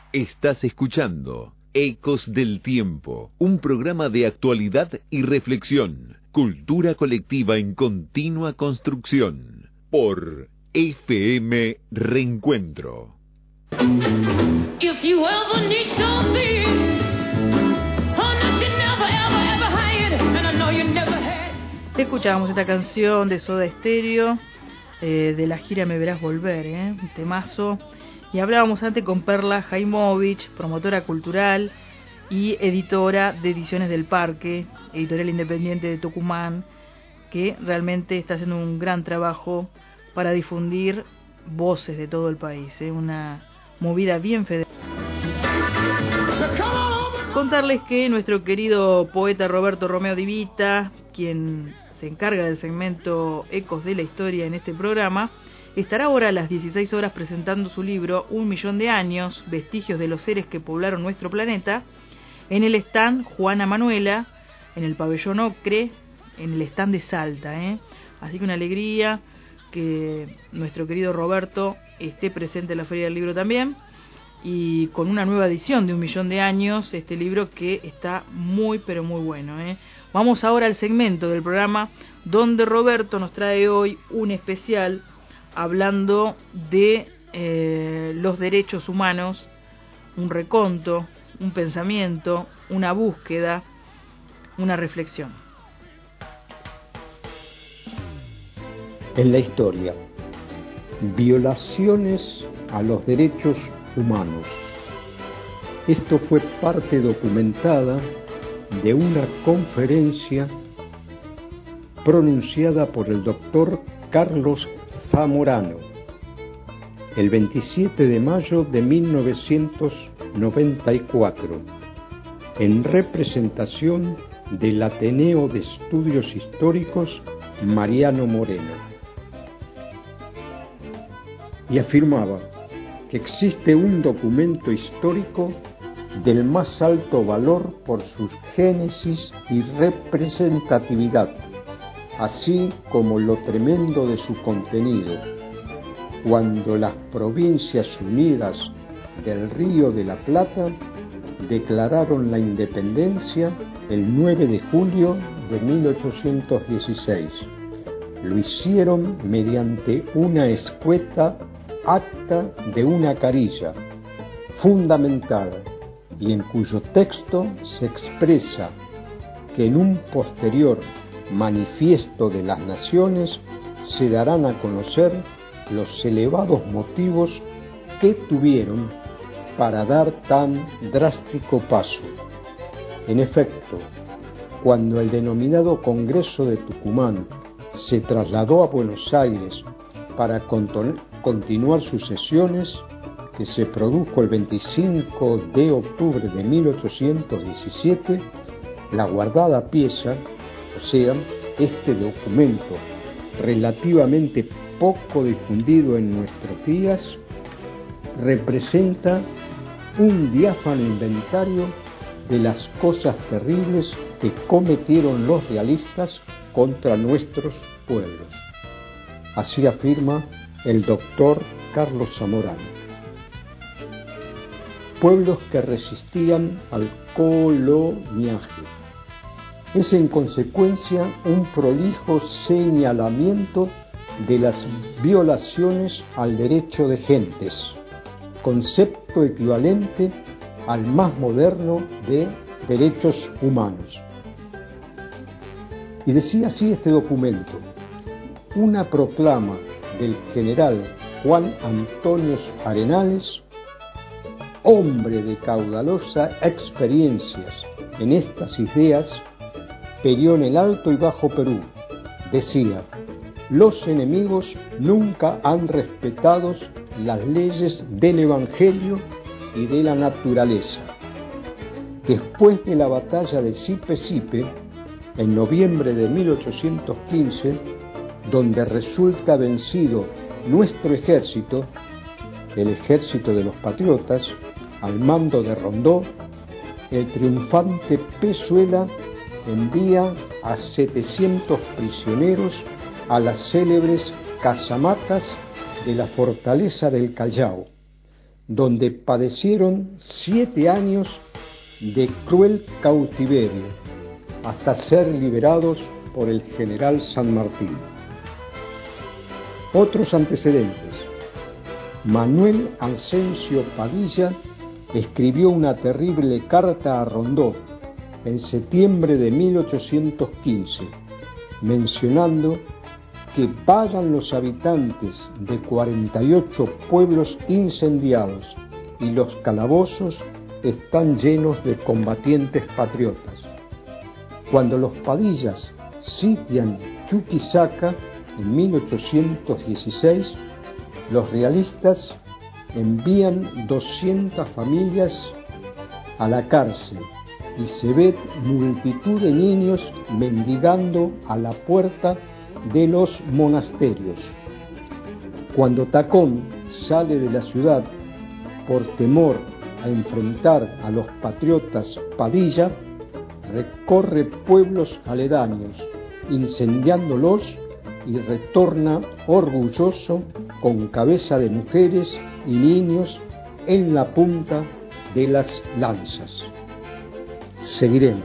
Estás escuchando Ecos del Tiempo, un programa de actualidad y reflexión, cultura colectiva en continua construcción, por FM Reencuentro. If you ever need something, escuchábamos esta canción de Soda Stereo, de la gira Me Verás Volver, un temazo. Y hablábamos antes con Perla Jaimovich, promotora cultural y editora de Ediciones del Parque, editorial independiente de Tucumán, que realmente está haciendo un gran trabajo para difundir voces de todo el país, una movida bien federal. Contarles que nuestro querido poeta Roberto Romeo Di Vita, quien se encarga del segmento Ecos de la Historia en este programa, estará ahora a las 16 horas presentando su libro 1.000.000 de años, vestigios de los seres que poblaron nuestro planeta, en el stand Juana Manuela, en el pabellón Ocre, en el stand de Salta. Así que una alegría que nuestro querido Roberto esté presente en la Feria del Libro también, y con una nueva edición de 1.000.000 de años, este libro que está muy pero muy bueno. Vamos ahora al segmento del programa donde Roberto nos trae hoy un especial hablando de los derechos humanos, un reconto, un pensamiento, una búsqueda, una reflexión. En la historia, violaciones a los derechos humanos. Esto fue parte documentada de una conferencia pronunciada por el doctor Carlos Zamorano el 27 de mayo de 1994 en representación del Ateneo de Estudios Históricos Mariano Moreno, y afirmaba que existe un documento histórico del más alto valor por su génesis y representatividad, así como lo tremendo de su contenido, cuando las Provincias Unidas del Río de la Plata declararon la independencia el 9 de julio de 1816. Lo hicieron mediante una escueta acta de una carilla, fundamental, y en cuyo texto se expresa que en un posterior manifiesto de las naciones se darán a conocer los elevados motivos que tuvieron para dar tan drástico paso. En efecto, cuando el denominado Congreso de Tucumán se trasladó a Buenos Aires para continuar sus sesiones, que se produjo el 25 de octubre de 1817, la guardada pieza, o sea, este documento relativamente poco difundido en nuestros días, representa un diáfano inventario de las cosas terribles que cometieron los realistas contra nuestros pueblos. Así afirma el doctor Carlos Zamorano. Pueblos que resistían al coloniaje. Es en consecuencia un prolijo señalamiento de las violaciones al derecho de gentes, concepto equivalente al más moderno de derechos humanos. Y decía así este documento: una proclama del general Juan Antonio Arenales, hombre de caudalosa experiencias en estas ideas, peleó en el Alto y Bajo Perú. Decía: los enemigos nunca han respetado las leyes del Evangelio y de la naturaleza. Después de la batalla de Sipe-Sipe, en noviembre de 1815, donde resulta vencido nuestro ejército, el ejército de los patriotas, al mando de Rondó, el triunfante Pezuela envía a 700 prisioneros a las célebres casamatas de la fortaleza del Callao, donde padecieron 7 años de cruel cautiverio, hasta ser liberados por el general San Martín. Otros antecedentes. Manuel Asensio Padilla escribió una terrible carta a Rondó en septiembre de 1815, mencionando que vayan los habitantes de 48 pueblos incendiados y los calabozos están llenos de combatientes patriotas. Cuando los Padillas sitian Chuquisaca en 1816, los realistas envían 200 familias a la cárcel y se ve multitud de niños mendigando a la puerta de los monasterios. Cuando Tacón sale de la ciudad por temor a enfrentar a los patriotas Padilla, recorre pueblos aledaños, incendiándolos, y retorna orgulloso con cabeza de mujeres y niños en la punta de las lanzas. Seguiremos.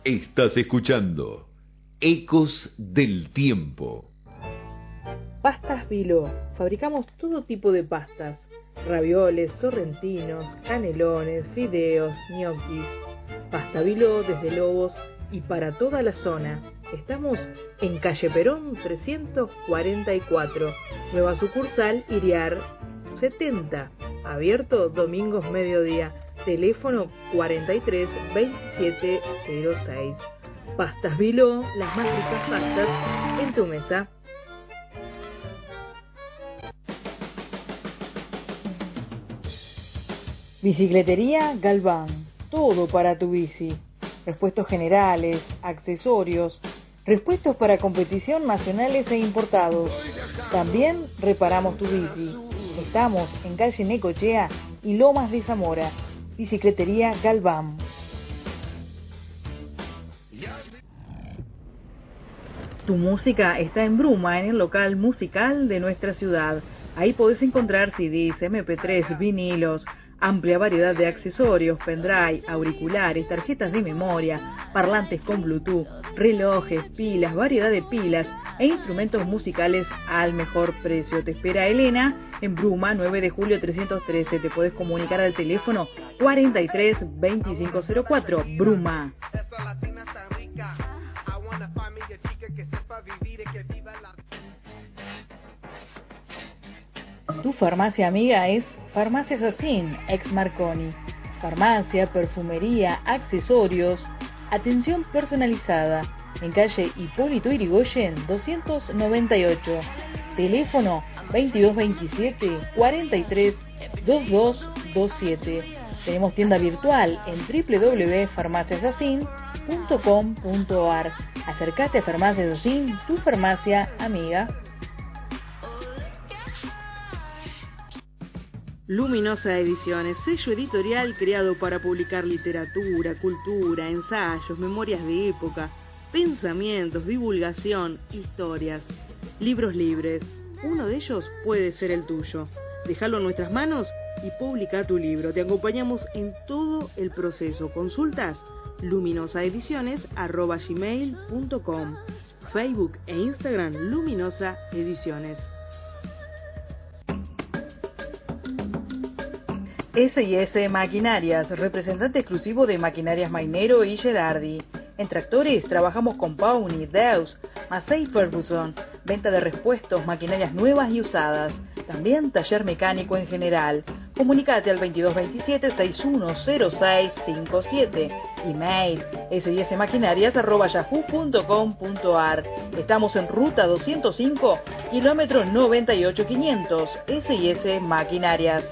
Estás escuchando Ecos del Tiempo. Pastas Viló. Fabricamos todo tipo de pastas. Ravioles, sorrentinos, canelones, fideos, ñoquis. Pasta Viló desde Lobos y para toda la zona. Estamos en calle Perón 344, nueva sucursal Iriar 70, abierto domingos mediodía, teléfono 43 27 06. Pastas Viló, las más ricas pastas en tu mesa. Bicicletería Galván, todo para tu bici. Repuestos generales, accesorios, repuestos para competición nacionales e importados. También reparamos tu bici. Estamos en calle Necochea y Lomas de Zamora. Bicicletería Galván. Tu música está en Bruma, en el local musical de nuestra ciudad. Ahí podés encontrar CDs, MP3, vinilos, amplia variedad de accesorios, pendrive, auriculares, tarjetas de memoria, parlantes con Bluetooth, relojes, pilas, variedad de pilas e instrumentos musicales al mejor precio. Te espera Elena en Bruma, 9 de julio 313. Te podés comunicar al teléfono 43 2504. Bruma. Tu farmacia amiga es Farmacia Sacín, ex Marconi. Farmacia, perfumería, accesorios, atención personalizada. En calle Hipólito Yrigoyen 298. Teléfono 2227 43 2227. Tenemos tienda virtual en www.farmaciasacin.com.ar. Acércate a Farmacia Sacín, tu farmacia amiga. Luminosa Ediciones, sello editorial creado para publicar literatura, cultura, ensayos, memorias de época, pensamientos, divulgación, historias, libros libres. Uno de ellos puede ser el tuyo. Déjalo en nuestras manos y publica tu libro. Te acompañamos en todo el proceso. Consultas luminosaediciones@gmail.com, Facebook e Instagram Luminosa Ediciones. S&S Maquinarias, representante exclusivo de Maquinarias Mainero y Gerardi. En tractores trabajamos con Pony, Deus, Massey Ferguson, venta de repuestos, maquinarias nuevas y usadas. También taller mecánico en general. Comunicate al 2227 610657. Email sismaquinarias@yahoo.com.ar. Estamos en ruta 205, kilómetro 98500. S&S Maquinarias.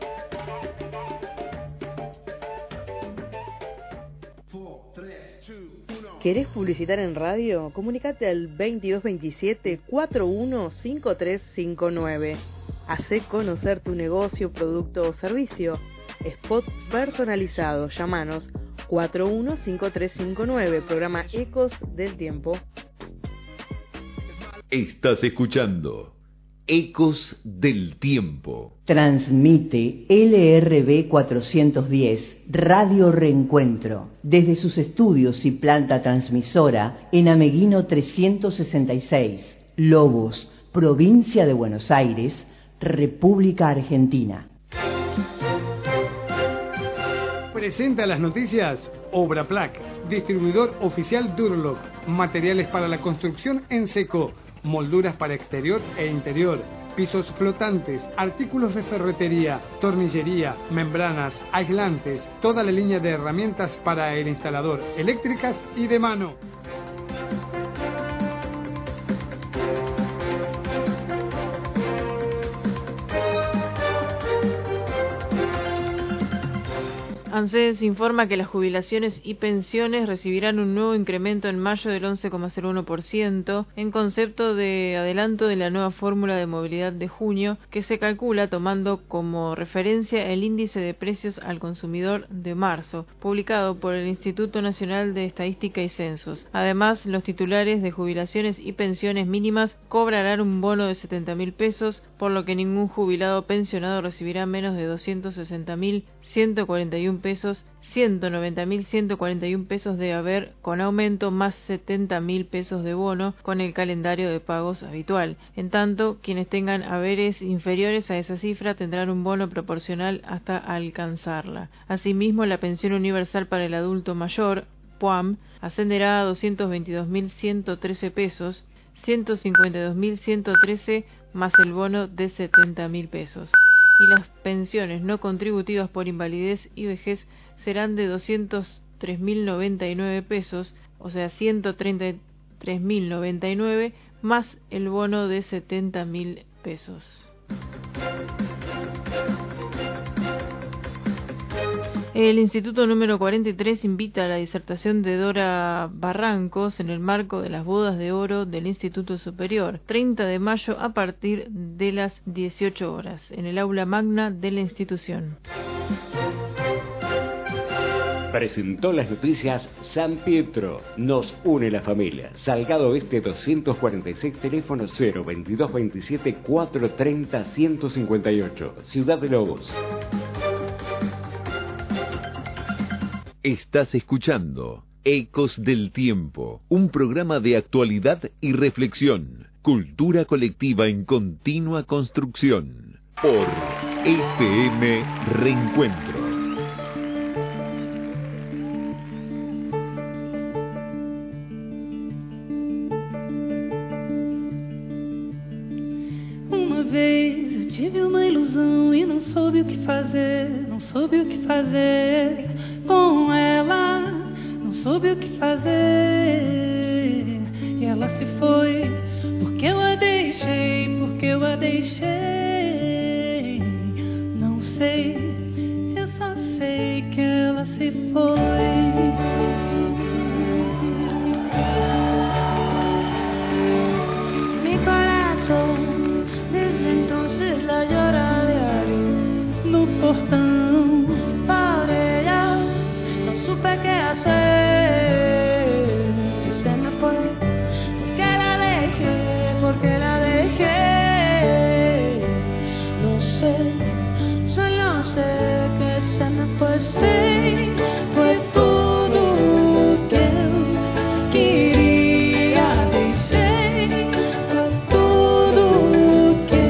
¿Querés publicitar en radio? Comunicate al 2227 415359. Hacé conocer tu negocio, producto o servicio. Spot personalizado. Llámanos 415359. Programa Ecos del Tiempo. Estás escuchando Ecos del Tiempo. Transmite LRB 410, Radio Reencuentro, desde sus estudios y planta transmisora en Ameguino 366, Lobos, provincia de Buenos Aires, República Argentina. Presenta las noticias Obraplac, distribuidor oficial Durlock, materiales para la construcción en seco, molduras para exterior e interior, pisos flotantes, artículos de ferretería, tornillería, membranas, aislantes, toda la línea de herramientas para el instalador, eléctricas y de mano. ANSES informa que las jubilaciones y pensiones recibirán un nuevo incremento en mayo del 11,01% en concepto de adelanto de la nueva fórmula de movilidad de junio, que se calcula tomando como referencia el índice de precios al consumidor de marzo, publicado por el Instituto Nacional de Estadística y Censos. Además, los titulares de jubilaciones y pensiones mínimas cobrarán un bono de 70.000 pesos, por lo que ningún jubilado o pensionado recibirá menos de 260.141 pesos pesos, 190.141 pesos de haber con aumento, más 70.000 pesos de bono con el calendario de pagos habitual. En tanto, quienes tengan haberes inferiores a esa cifra tendrán un bono proporcional hasta alcanzarla. Asimismo, la pensión universal para el adulto mayor, PUAM, ascenderá a 222.113 pesos, 152.113 más el bono de 70.000 pesos. Y las pensiones no contributivas por invalidez y vejez serán de 203.099 pesos, o sea 133.099 más el bono de 70.000 pesos. El Instituto número 43 invita a la disertación de Dora Barrancos en el marco de las bodas de oro del Instituto Superior, 30 de mayo a partir de las 18 horas, en el aula magna de la institución. Presentó las noticias San Pietro. Nos une la familia. Salgado Oeste 246, teléfono 02227 430 158. Ciudad de Lobos. Estás escuchando Ecos del Tiempo, un programa de actualidad y reflexión, cultura colectiva en continua construcción, por FM Reencuentro. Uma vez eu tive uma ilusão e não soube o que fazer, não soube o que fazer com ela, não soube o que fazer, e ela se foi, porque eu a deixei, porque eu a deixei, não sei, eu só sei que ela se foi. Mi corazón desde entonces la llora diario no portão. Supe qué hacer y se me fue, porque la dejé, no sé, solo sé que se me fue, sí, fue todo que quería decir, fue todo que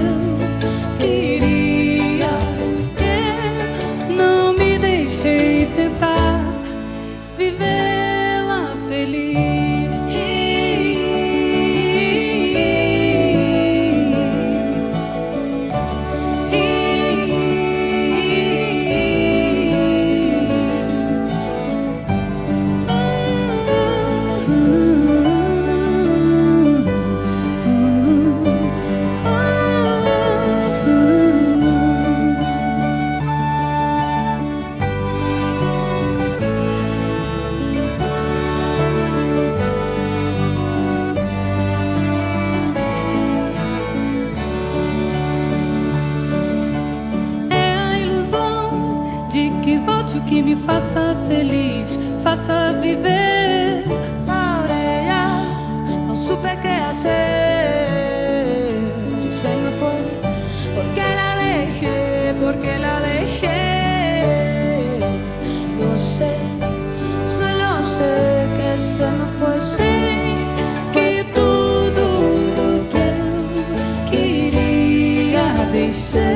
quería, porque no me dejé tentar vivê-la feliz. Que me faça feliz, faça viver por ella. No supe qué hacer y se me fue, porque la dejé, porque la dejé. No sé, solo sé que se me fue, sí, que todo lo que quería decir.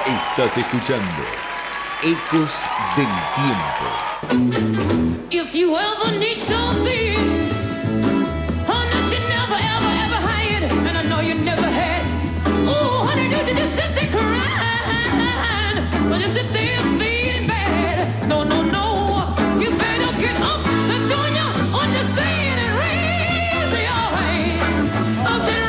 Estás escuchando Ecos del Tiempo. If you ever need something, oh, that you never, ever, ever had, and I know you never had. Oh, honey, do you just sit there crying? Well, you sit there feeling bad. No, no, no. You better get up, that's on you, understand, and raise your hand. Up and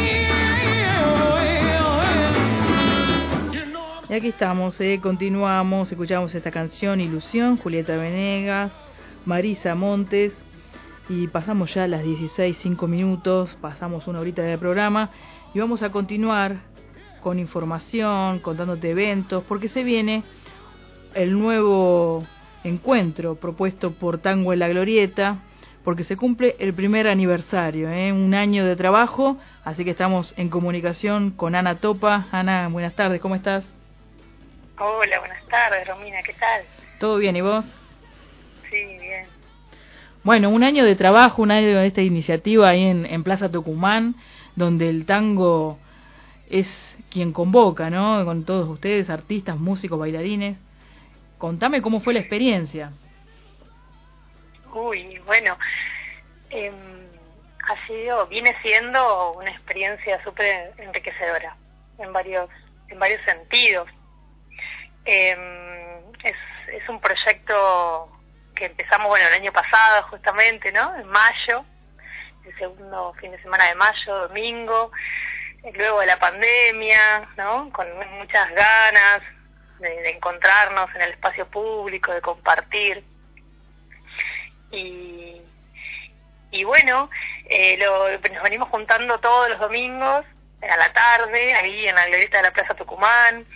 Y aquí estamos, continuamos, escuchamos esta canción Ilusión, Julieta Venegas, Marisa Montes, y pasamos ya las 16:05, pasamos una horita de programa y vamos a continuar con información, contándote eventos, porque se viene el nuevo encuentro propuesto por Tango en la Glorieta, porque se cumple el primer aniversario, un año de trabajo, así que estamos en comunicación con Ana Topa. Ana, buenas tardes, ¿cómo estás? Hola, buenas tardes, Romina, ¿qué tal? ¿Todo bien, y vos? Sí, bien. Bueno, un año de trabajo, un año de esta iniciativa ahí en Plaza Tucumán, donde el tango es quien convoca, ¿no? Con todos ustedes, artistas, músicos, bailarines. Contame cómo fue la experiencia. Uy, bueno, viene siendo una experiencia súper enriquecedora en varios sentidos. Es un proyecto que empezamos, bueno, el año pasado justamente, ¿no? En mayo, el segundo fin de semana de mayo, domingo, luego de la pandemia, ¿no? Con muchas ganas de encontrarnos en el espacio público, de compartir. Y bueno, nos venimos juntando todos los domingos a la tarde, ahí en la glorieta de la Plaza Tucumán.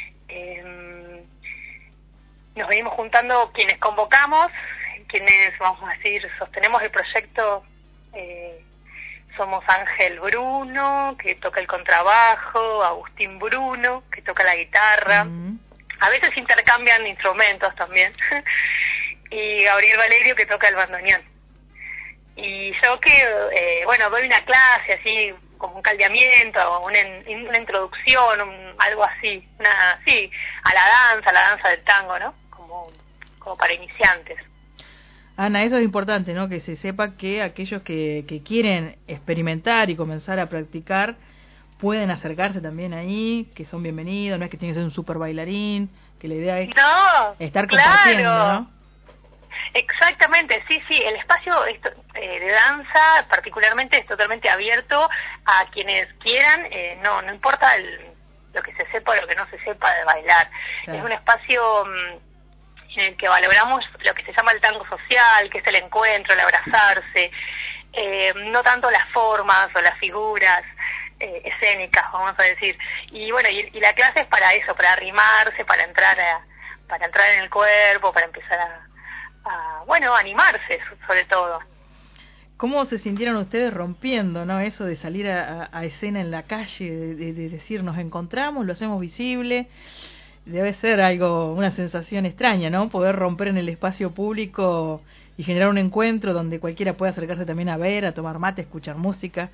Nos venimos juntando quienes convocamos, quienes, vamos a decir, sostenemos el proyecto. Somos Ángel Bruno, que toca el contrabajo, Agustín Bruno, que toca la guitarra. A veces intercambian instrumentos también. Y Gabriel Valerio, que toca el bandoneón. Y yo que, doy una clase así, como un caldeamiento, una introducción, algo así, a la danza del tango, ¿no? Como para iniciantes. Ana, eso es importante, ¿no? Que se sepa que aquellos que quieren experimentar y comenzar a practicar pueden acercarse también ahí, que son bienvenidos, no es que tienen que ser un super bailarín, que la idea es estar compartiendo, ¿no? Exactamente, sí, el espacio de danza particularmente es totalmente abierto a quienes quieran, no importa lo que se sepa o lo que no se sepa de bailar. Claro. Es un espacio en el que valoramos lo que se llama el tango social, que es el encuentro, el abrazarse, no tanto las formas o las figuras escénicas, vamos a decir. Y bueno, y la clase es para eso, para arrimarse, para entrar en el cuerpo, para empezar a animarse, sobre todo. ¿Cómo se sintieron ustedes rompiendo, no, eso de salir a escena en la calle, de decir nos encontramos, lo hacemos visible? Debe ser una sensación extraña, ¿no? Poder romper en el espacio público y generar un encuentro donde cualquiera pueda acercarse también a ver, a tomar mate, a escuchar música.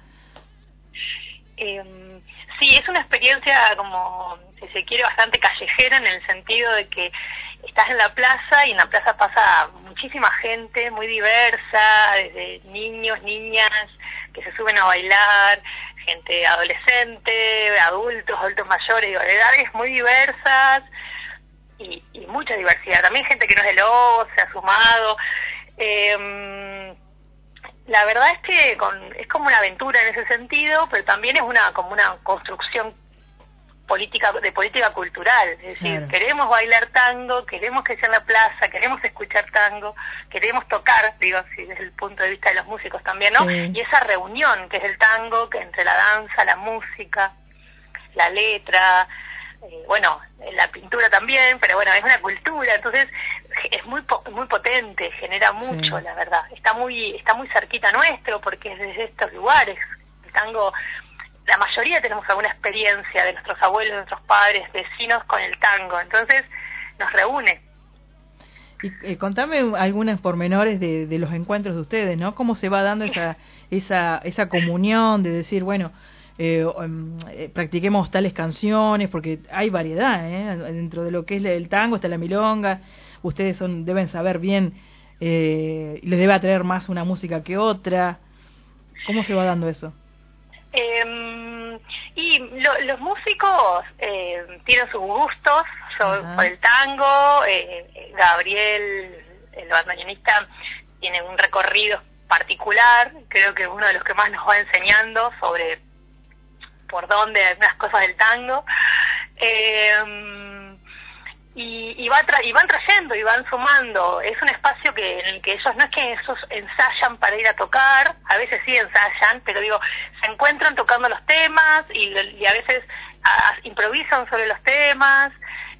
Sí, es una experiencia como, si se quiere, bastante callejera, en el sentido de que estás en la plaza y en la plaza pasa muchísima gente muy diversa, desde niños, niñas que se suben a bailar, gente adolescente, adultos mayores, de edades muy diversas y mucha diversidad. También gente que no es de Lobos se ha sumado. La verdad es que es como una aventura en ese sentido, pero también es como una construcción de política cultural, es decir, claro, queremos bailar tango, queremos que sea en la plaza, queremos escuchar tango, queremos tocar, si desde el punto de vista de los músicos también, ¿no? Sí. Y esa reunión que es el tango, que entre la danza, la música, la letra, la pintura también, pero bueno, es una cultura, entonces es muy potente, genera mucho, sí, la verdad, está muy cerquita nuestro, porque es desde estos lugares, el tango. La mayoría tenemos alguna experiencia de nuestros abuelos, de nuestros padres, vecinos con el tango, entonces nos reúne. Y contame algunos pormenores de los encuentros de ustedes, ¿no? ¿Cómo se va dando esa comunión de decir, bueno, practiquemos tales canciones, porque hay variedad, dentro de lo que es el tango está la milonga. Ustedes deben saber bien, les debe atraer más una música que otra. ¿Cómo se va dando eso? Y los músicos tienen sus gustos. Yo por el tango, Gabriel, el bandoneonista, tiene un recorrido particular, creo que es uno de los que más nos va enseñando sobre por dónde algunas cosas del tango, y van trayendo y van sumando. Es un espacio en el que ellos no es que ellos ensayan para ir a tocar, a veces sí ensayan, pero digo, se encuentran tocando los temas y a veces improvisan sobre los temas.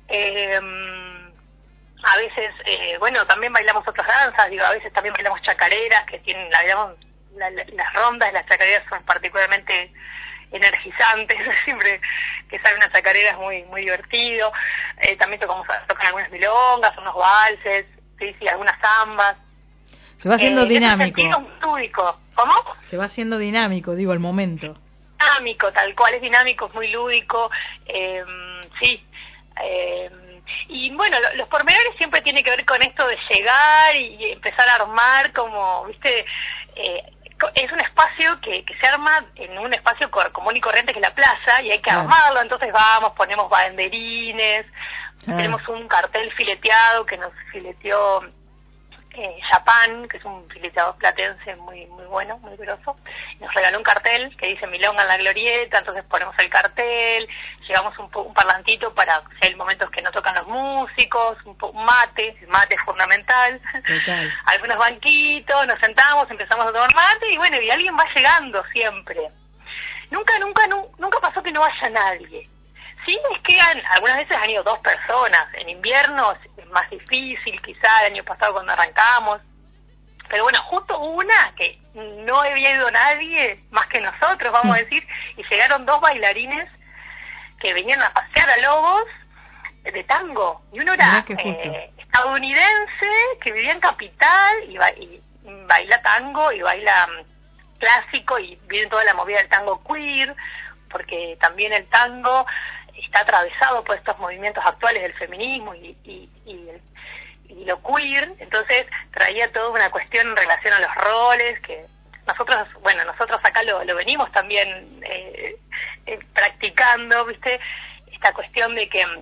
A veces, bueno, también bailamos otras danzas, digo, a veces también bailamos chacareras, que tienen, las rondas de las chacareras son particularmente energizantes, siempre que sale una chacarera es muy muy divertido. También tocan algunas milongas, unos valses, sí, algunas zambas. Se va haciendo dinámico. Lúdico. ¿Cómo? Se va haciendo dinámico, digo, el momento. Dinámico, tal cual, es dinámico, es muy lúdico, sí. Y bueno, los pormenores siempre tiene que ver con esto de llegar y empezar a armar como, viste, es un espacio que se arma en un espacio común y corriente que es la plaza, y hay que armarlo. Entonces ponemos banderines, tenemos un cartel fileteado que nos fileteó Japan, que es un fileteador platense muy muy bueno, muy groso. Nos regaló un cartel que dice Milonga en la Glorieta, entonces ponemos el cartel, llevamos un parlantito para si hay momentos que no tocan los músicos, un mate, el mate es fundamental. Total. Algunos banquitos, nos sentamos, empezamos a tomar mate y bueno, y alguien va llegando siempre. Nunca pasó que no vaya nadie. Sí, es que algunas veces han ido 2 personas. En invierno es más difícil, quizá el año pasado cuando arrancamos. Pero bueno, justo hubo una que no había ido nadie más que nosotros, vamos a decir, y llegaron 2 bailarines que venían a pasear a Lobos de tango. Y uno era estadounidense, que vivía en Capital y baila tango y baila clásico, y viene toda la movida del tango queer, porque también el tango está atravesado por estos movimientos actuales del feminismo y lo queer. Entonces traía toda una cuestión en relación a los roles que nosotros acá lo venimos también practicando, viste, esta cuestión de que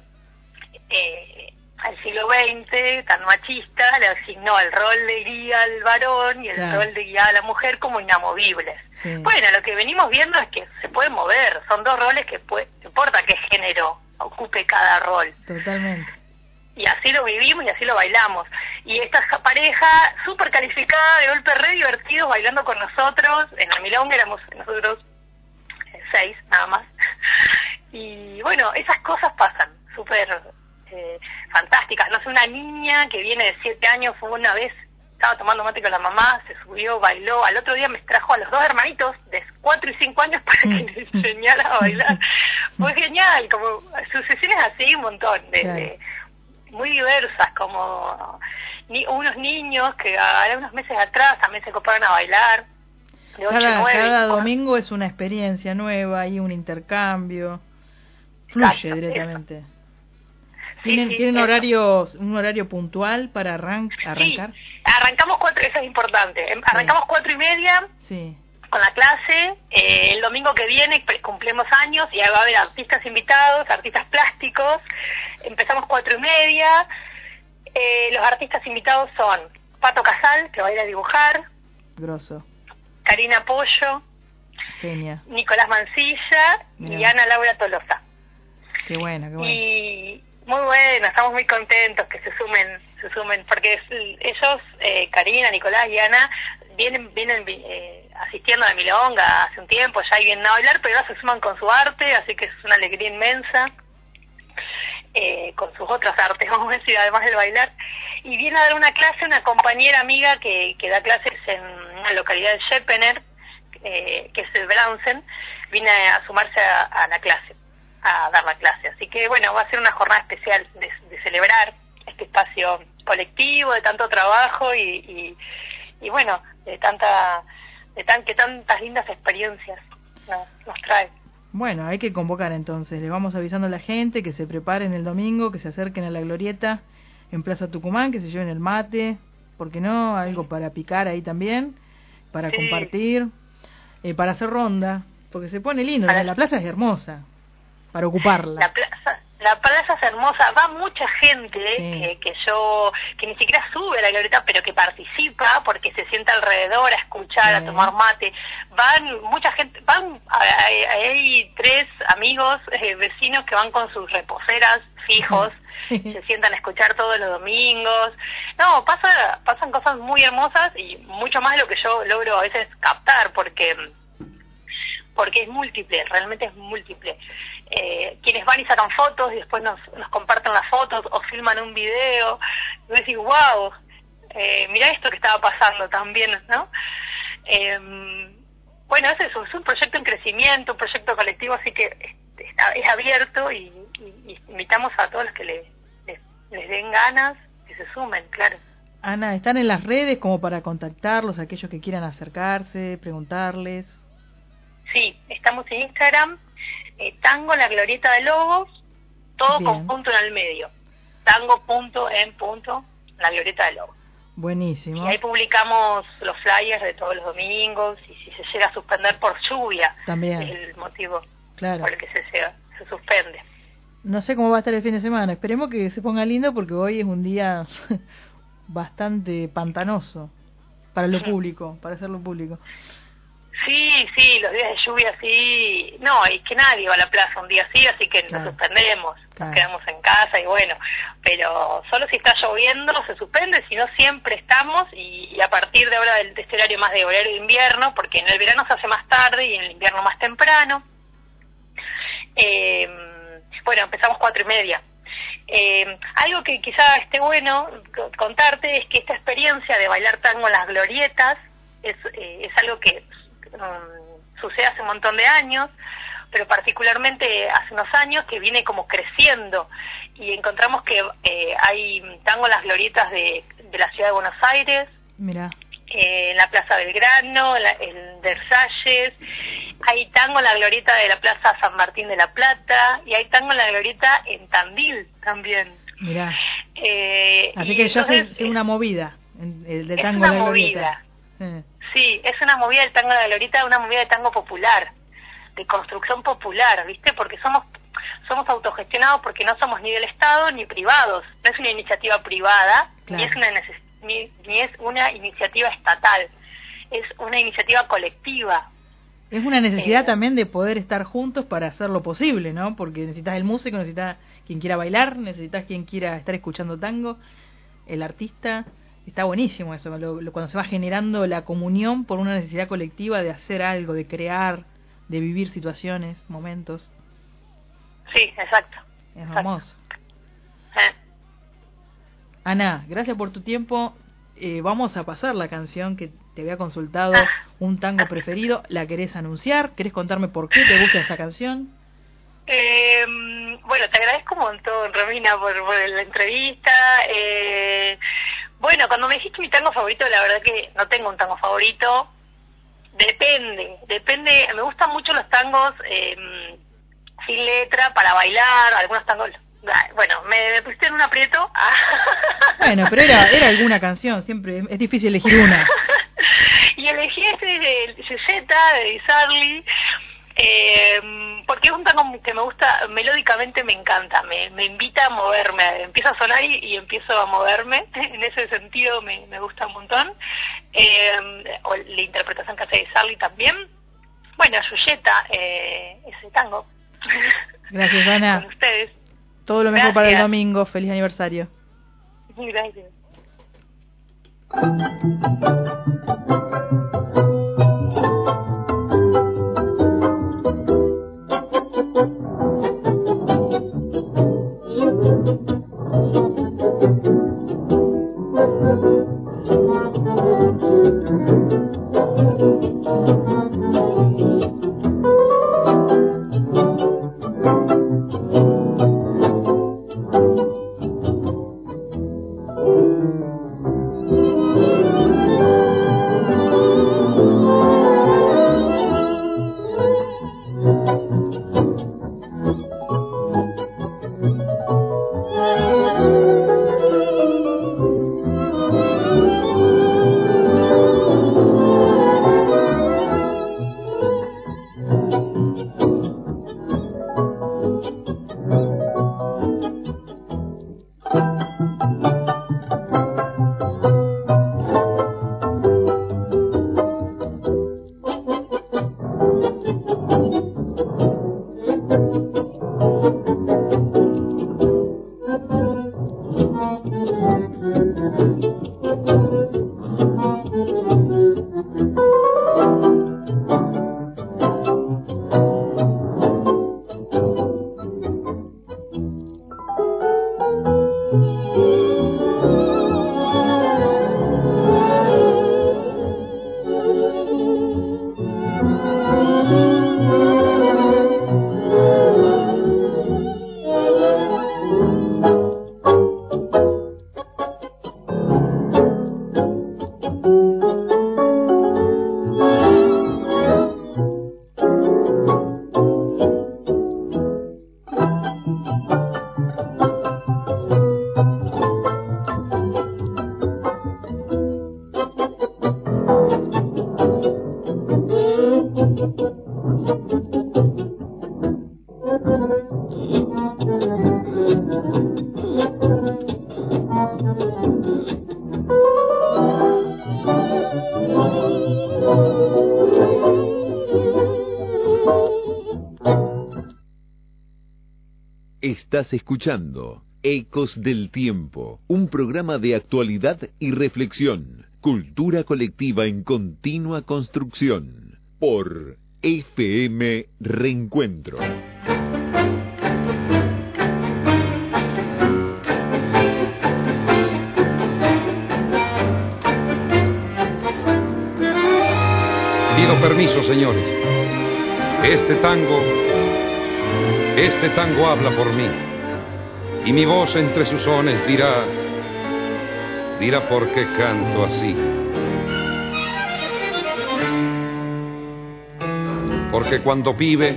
al siglo XX tan machista le asignó el rol de guía al varón y el rol de guía a la mujer como inamovibles. Sí. Bueno, lo que venimos viendo es que se pueden mover, son 2 roles que no importa qué género ocupe cada rol. Totalmente. Y así lo vivimos y así lo bailamos. Y esta pareja súper calificada, de golpe re divertidos, bailando con nosotros. En la milonga éramos nosotros 6 nada más. Y bueno, esas cosas pasan, súper fantásticas. No sé, una niña que viene de 7 años fue una vez, estaba tomando mate con la mamá, se subió, bailó, al otro día me trajo a los 2 hermanitos de 4 y 5 años para que les enseñara a bailar. Fue genial, como sucesiones así, un montón, de muy diversas, como unos niños que unos meses atrás también se coparon a bailar. De 8 a 9, cada domingo es una experiencia nueva y un intercambio. Fluye directamente. Eso. ¿Tienen un horario puntual para arrancar? Sí, arrancamos 4, eso es importante. Arrancamos 4:30 con la clase. El domingo que viene cumplimos años y va a haber artistas invitados, artistas plásticos. Empezamos 4:30. Los artistas invitados son Pato Casal, que va a ir a dibujar. Grosso. Karina Pollo. Genia. Nicolás Mancilla. Y Ana Laura Tolosa. Qué bueno, qué bueno. Y muy bueno, estamos muy contentos que se sumen, porque ellos, Karina, Nicolás y Ana, vienen asistiendo a la milonga hace un tiempo, ya vienen a bailar, pero ahora se suman con su arte, así que es una alegría inmensa, con sus otras artes, vamos a decir, además del bailar. Y viene a dar una clase una compañera amiga que da clases en una localidad de Schepener, que es el Brausen, viene a sumarse a la clase, a dar la clase. Así que bueno, va a ser una jornada especial de celebrar este espacio colectivo, de tanto trabajo y bueno, que tantas lindas experiencias nos trae. Bueno, hay que convocar entonces. Le vamos avisando a la gente que se preparen el domingo, que se acerquen a la glorieta en Plaza Tucumán, que se lleven el mate, ¿por qué no? Algo para picar ahí también, para compartir, para hacer ronda, porque se pone lindo. La plaza es hermosa, para ocuparla. La plaza es hermosa, va mucha gente que ni siquiera sube a la glorieta, pero que participa porque se sienta alrededor a escuchar, a tomar mate. Van mucha gente, hay 3 amigos, vecinos que van con sus reposeras fijos, se sientan a escuchar todos los domingos. No, pasan cosas muy hermosas y mucho más de lo que yo logro a veces captar, porque es múltiple, realmente es múltiple. Quienes van y sacan fotos y después nos comparten las fotos o filman un video, y decís, wow, mirá esto que estaba pasando también, ¿no? Bueno, es un proyecto en crecimiento, un proyecto colectivo, así que es abierto y invitamos a todos los que les den ganas que se sumen, claro. Ana, ¿están en las redes como para contactarlos, aquellos que quieran acercarse, preguntarles? Sí, estamos en Instagram, Tango La Glorieta de Lobos, todo con punto en el medio. Tango.en.La Glorieta de Lobos. Buenísimo. Y ahí publicamos los flyers de todos los domingos, y si se llega a suspender por lluvia, también es el motivo por el que se suspende. No sé cómo va a estar el fin de semana, esperemos que se ponga lindo porque hoy es un día bastante pantanoso para lo público, para hacerlo público. Sí, los días de lluvia sí, no, y que nadie va a la plaza un día así, así que nos suspendemos, nos quedamos en casa y bueno, pero solo si está lloviendo se suspende, si no siempre estamos y a partir de ahora de este horario más de horario de invierno, porque en el verano se hace más tarde y en el invierno más temprano, bueno, empezamos 4:30. Algo que quizá esté bueno contarte es que esta experiencia de bailar tango en las glorietas es algo que sucede hace un montón de años, pero particularmente hace unos años que viene como creciendo y encontramos que hay tango en las glorietas de la ciudad de Buenos Aires, en la Plaza Belgrano, en Versalles, hay tango en la glorieta de la Plaza San Martín de la Plata y hay tango en la glorieta en Tandil también. Mirá. Así que ya es una movida de tango en la glorieta. Sí, es una movida del tango de la glorieta, una movida de tango popular, de construcción popular, ¿viste? Porque somos autogestionados porque no somos ni del Estado ni privados. No es una iniciativa privada, ni es una iniciativa estatal. Es una iniciativa colectiva. Es una necesidad también de poder estar juntos para hacer lo posible, ¿no? Porque necesitas el músico, necesitas quien quiera bailar, necesitas quien quiera estar escuchando tango, el artista. Está buenísimo eso, cuando se va generando la comunión por una necesidad colectiva de hacer algo, de crear, de vivir situaciones, momentos. Sí, exacto. Es hermoso. Ana, gracias por tu tiempo. Vamos a pasar la canción que te había consultado, un tango preferido. ¿La querés anunciar? ¿Querés contarme por qué te gusta esa canción? Bueno, te agradezco un montón, Romina, por la entrevista. Bueno, cuando me dijiste mi tango favorito, la verdad que no tengo un tango favorito. Depende. Me gustan mucho los tangos sin letra, para bailar, algunos tangos. Bueno, me pusiste en un aprieto. Bueno, pero era alguna canción, siempre es difícil elegir una. Y elegí este de Yuyeta, de Di Sarli, porque es un tango que me gusta, melódicamente me encanta, me invita a moverme, empieza a sonar y empiezo a moverme, en ese sentido me gusta un montón, o la interpretación que hace Di Sarli también. Bueno, Yuyeta, ese tango. Gracias, Ana. Con ustedes. Todo lo mejor para el domingo, feliz aniversario. Gracias. Estás escuchando Ecos del Tiempo, un programa de actualidad y reflexión, cultura colectiva en continua construcción, por FM Reencuentro. Pido permiso, señores. Este tango habla por mí. Y mi voz entre sus sones dirá por qué canto así. Porque cuando pibe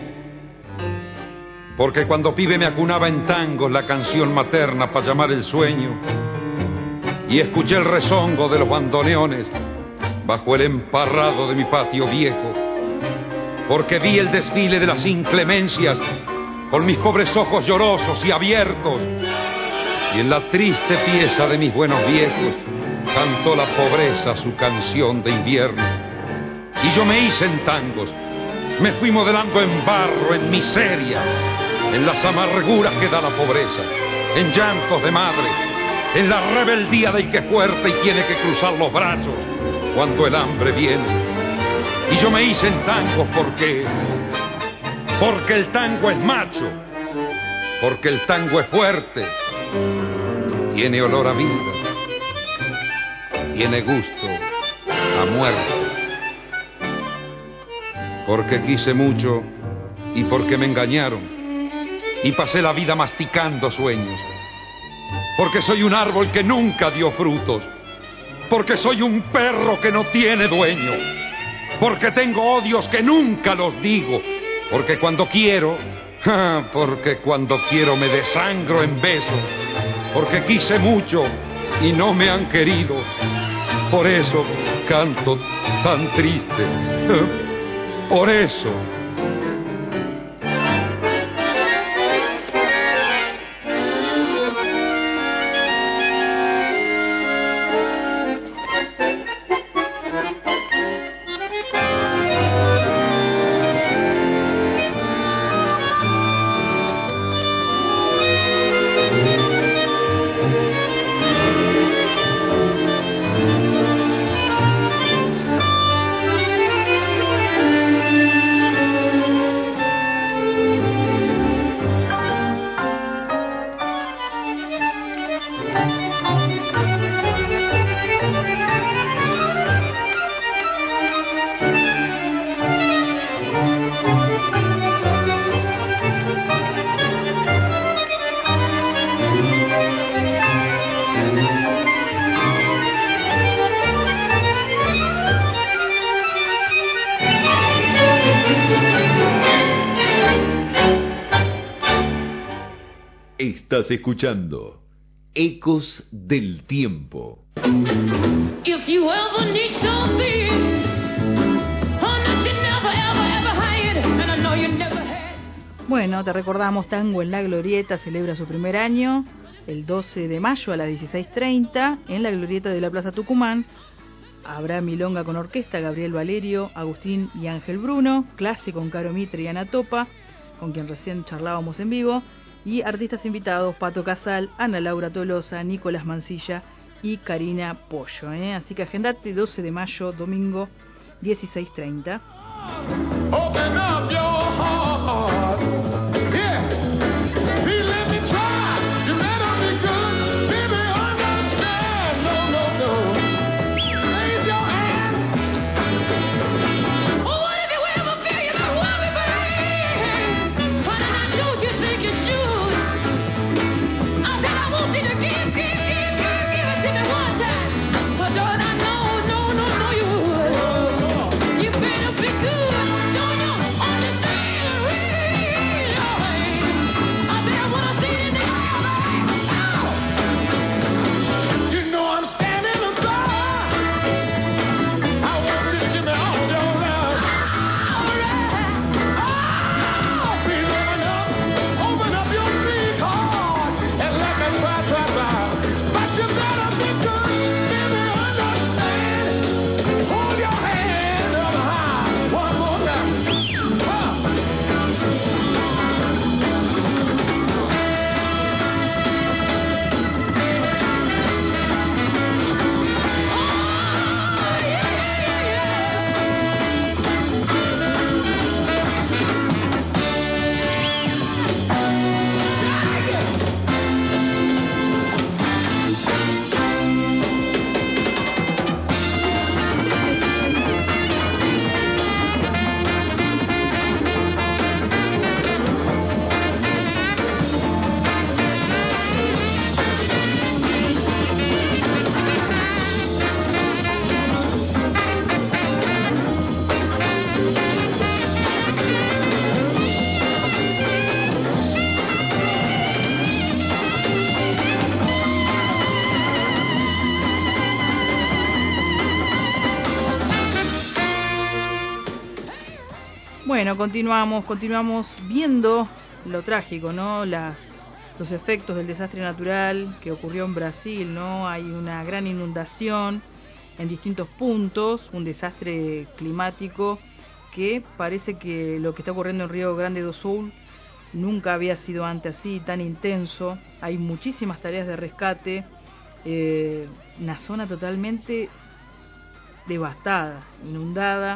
me acunaba en tangos la canción materna para llamar el sueño, y escuché el rezongo de los bandoneones bajo el emparrado de mi patio viejo. Porque vi el desfile de las inclemencias con mis pobres ojos llorosos y abiertos, y en la triste pieza de mis buenos viejos cantó la pobreza su canción de invierno. Y yo me hice en tangos, me fui modelando en barro, en miseria, en las amarguras que da la pobreza, en llantos de madre, en la rebeldía del que es fuerte y tiene que cruzar los brazos cuando el hambre viene. Y yo me hice en tangos porque el tango es macho, porque el tango es fuerte, tiene olor a vida, tiene gusto a muerte. Porque quise mucho y porque me engañaron y pasé la vida masticando sueños. Porque soy un árbol que nunca dio frutos, porque soy un perro que no tiene dueño, porque tengo odios que nunca los digo, porque cuando quiero me desangro en besos, porque quise mucho y no me han querido, por eso canto tan triste, por eso. Estás escuchando Ecos del Tiempo. If you ever need something, bueno, te recordamos, Tango en la Glorieta celebra su primer año el 12 de mayo a las 16:30 en la Glorieta de la Plaza Tucumán. Habrá milonga con orquesta, Gabriel Valerio, Agustín y Ángel Bruno, clase con Caro Mitre y Ana Topa, con quien recién charlábamos en vivo, y artistas invitados, Pato Casal, Ana Laura Tolosa, Nicolás Mancilla y Karina Pollo. Así que agendate, 12 de mayo, domingo, 16:30. Open up your heart. Yeah. Let me try. You better be good. Baby, understand. No. Raise your hand. Oh, what if you ever feel you're not worthy, baby? Honey, now don't you think you should? I said I want you to give it to me one time. But don't I know you would. You better be good. Don't you understand? bueno, continuamos viendo lo trágico, ¿no? Los efectos del desastre natural que ocurrió en Brasil, ¿no? Hay una gran inundación en distintos puntos, un desastre climático que parece que lo que está ocurriendo en Río Grande do Sul nunca había sido antes así, tan intenso. Hay muchísimas tareas de rescate, una zona totalmente devastada, inundada,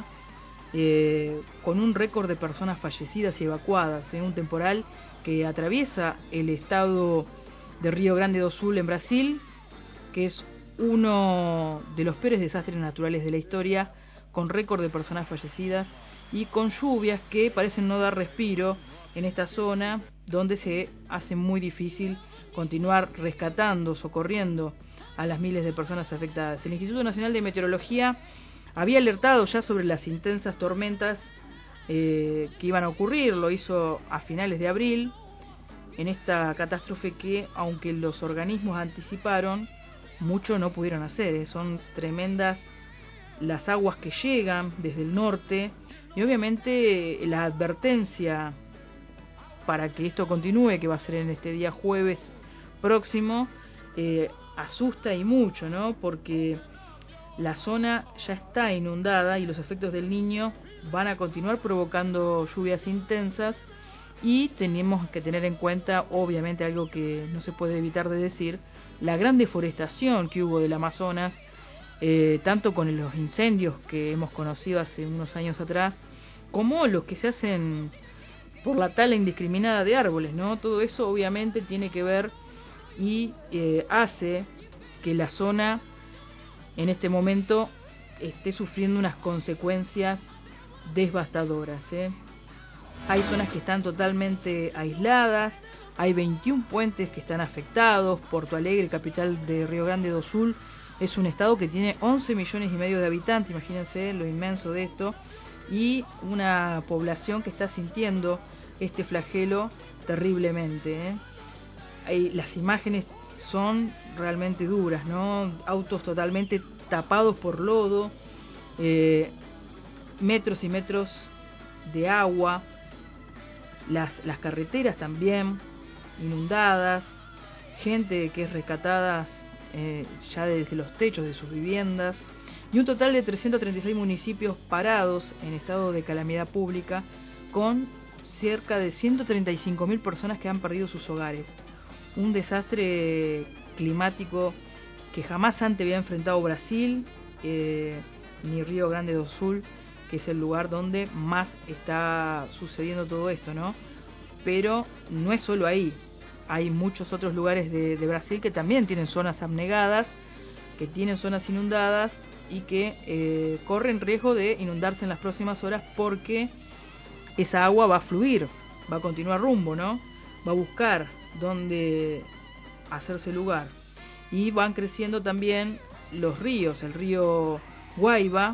con un récord de personas fallecidas y evacuadas en un temporal que atraviesa el estado de Río Grande do Sul en Brasil, que es uno de los peores desastres naturales de la historia, con récord de personas fallecidas y con lluvias que parecen no dar respiro en esta zona, donde se hace muy difícil continuar rescatando, socorriendo a las miles de personas afectadas. El Instituto Nacional de Meteorología había alertado ya sobre las intensas tormentas que iban a ocurrir, lo hizo a finales de abril, en esta catástrofe que, aunque los organismos anticiparon, mucho no pudieron hacer. Son tremendas las aguas que llegan desde el norte, y obviamente la advertencia para que esto continúe, que va a ser en este día jueves próximo, asusta y mucho, ¿no? Porque la zona ya está inundada y los efectos del Niño van a continuar provocando lluvias intensas, y tenemos que tener en cuenta, obviamente, algo que no se puede evitar de decir, la gran deforestación que hubo del Amazonas, tanto con los incendios que hemos conocido hace unos años atrás, como los que se hacen por la tala indiscriminada de árboles, ¿no? Todo eso obviamente tiene que ver y hace que la zona en este momento esté sufriendo unas consecuencias devastadoras, Hay zonas que están totalmente aisladas, hay 21 puentes que están afectados. Porto Alegre, capital de Río Grande do Sul, es un estado que tiene 11 millones y medio de habitantes, imagínense lo inmenso de esto, y una población que está sintiendo este flagelo terriblemente, Las imágenes son realmente duras, ¿no? Autos totalmente tapados por lodo, metros y metros de agua, las carreteras también inundadas, gente que es rescatada ya desde los techos de sus viviendas, y un total de 336 municipios parados en estado de calamidad pública, con cerca de 135.000 personas que han perdido sus hogares. Un desastre climático que jamás antes había enfrentado Brasil, ni Río Grande do Sul, que es el lugar donde más está sucediendo todo esto, ¿no? Pero no es solo ahí, hay muchos otros lugares de Brasil que también tienen zonas abnegadas, que tienen zonas inundadas y que corren riesgo de inundarse en las próximas horas, porque esa agua va a fluir, va a continuar rumbo, ¿no? Va a buscar dónde hacerse lugar. Y van creciendo también los ríos, el río Guaiba,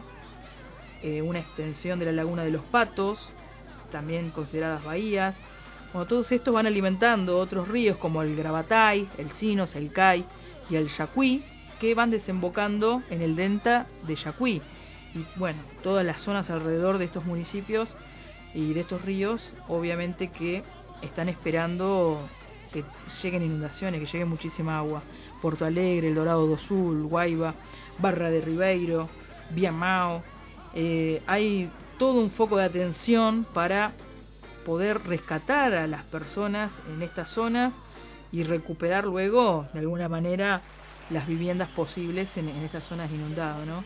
una extensión de la laguna de los Patos, también consideradas bahías. Bueno, todos estos van alimentando otros ríos como el Gravatay, el Sinos, el Cai y el Yacuí, que van desembocando en el delta de Yacuí. Y bueno, todas las zonas alrededor de estos municipios y de estos ríos, obviamente que están esperando que lleguen inundaciones, que llegue muchísima agua. Porto Alegre, El Dorado do Sul, Guaiba, Barra de Ribeiro, Viamão. Hay todo un foco de atención para poder rescatar a las personas en estas zonas y recuperar luego, de alguna manera, las viviendas posibles en estas zonas inundadas, ¿no?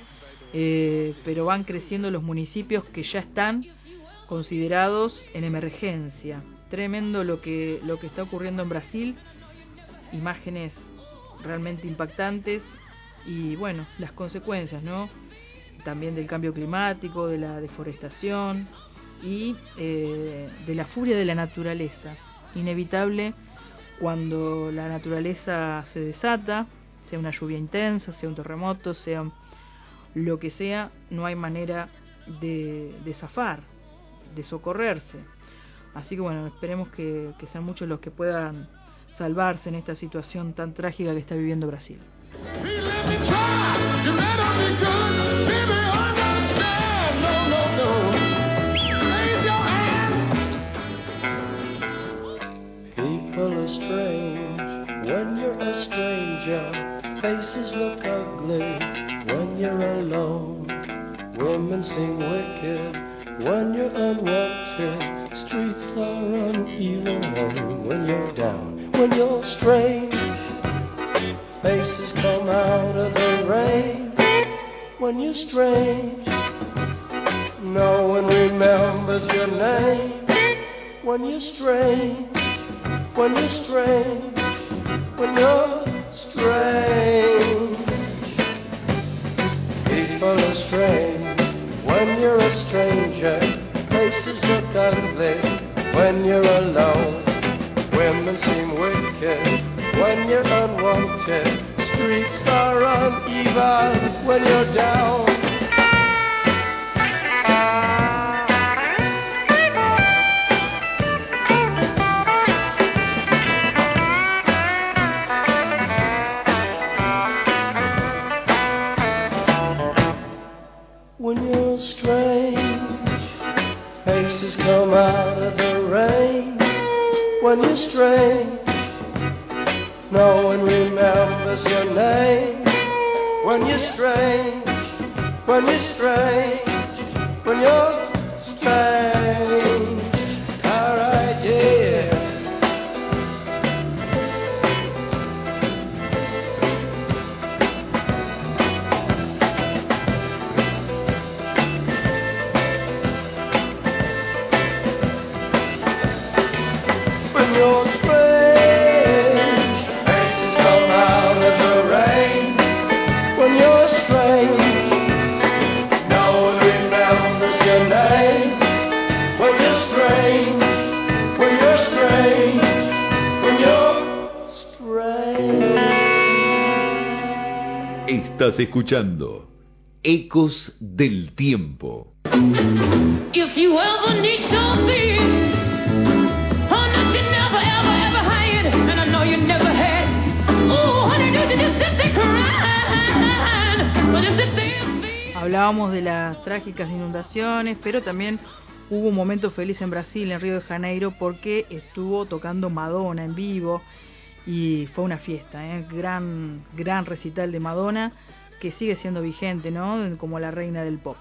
Pero van creciendo los municipios que ya están considerados en emergencia. Tremendo lo que está ocurriendo en Brasil, imágenes realmente impactantes y bueno, las consecuencias, ¿no? También del cambio climático, de la deforestación y de la furia de la naturaleza. Inevitable cuando la naturaleza se desata, sea una lluvia intensa, sea un terremoto, sea lo que sea, no hay manera de zafar, de socorrerse. Así que bueno, esperemos que sean muchos los que puedan salvarse en esta situación tan trágica que está viviendo Brasil. Baby, understand, no, no, no. Raise your hand. Faces look ugly when you're alone. Women seem wicked when you're unwanted. Streets are uneven when you're down. When you're strange, faces come out of the rain. When you're strange, no one remembers your name. When you're strange, when you're strange, when you're strange. People are strange when you're a stranger. Places look ugly when you're alone. Women seem wicked when you're unwanted. Streets are uneven when you're down. When you're strange, faces come out of the rain. When you're strange, no one remembers your name. When you're strange, when you're strange, when you're strange. Alright, yeah. When you're strange, faces come out of the rain. When you're strange, no one remembers your name. When you're strange, when you're strange, when you're strange. Estás escuchando Ecos del Tiempo. If you ever need something, oh, that you never, ever, ever had, and I know you never had. Oh, honey, do you just sit there crying? Or just sit there and be. Hablábamos de las trágicas inundaciones, pero también hubo un momento feliz en Brasil, en Río de Janeiro, porque estuvo tocando Madonna en vivo y fue una fiesta, gran recital de Madonna que sigue siendo vigente, ¿no? Como la reina del pop.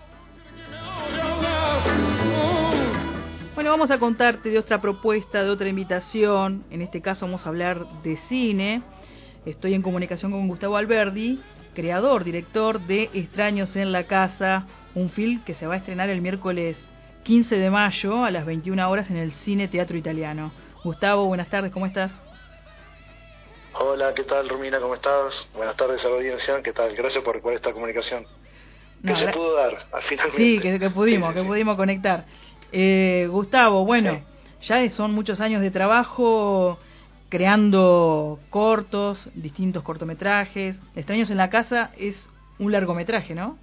Bueno, vamos a contarte de otra propuesta, de otra invitación. En este caso vamos a hablar de cine. Estoy en comunicación con Gustavo Alberdi, creador, director de Extraños en la Casa, un film que se va a estrenar el miércoles 15 de mayo a las 21 horas en el Cine Teatro Italiano. Gustavo, buenas tardes, ¿cómo estás? Hola, ¿qué tal, Romina? ¿Cómo estás? Buenas tardes a la audiencia, ¿qué tal? Gracias por esta comunicación. Que se pudo dar, al final. Sí, que pudimos conectar. Gustavo, bueno, ya son muchos años de trabajo creando cortos, distintos cortometrajes. Extraños en la Casa es un largometraje, ¿no?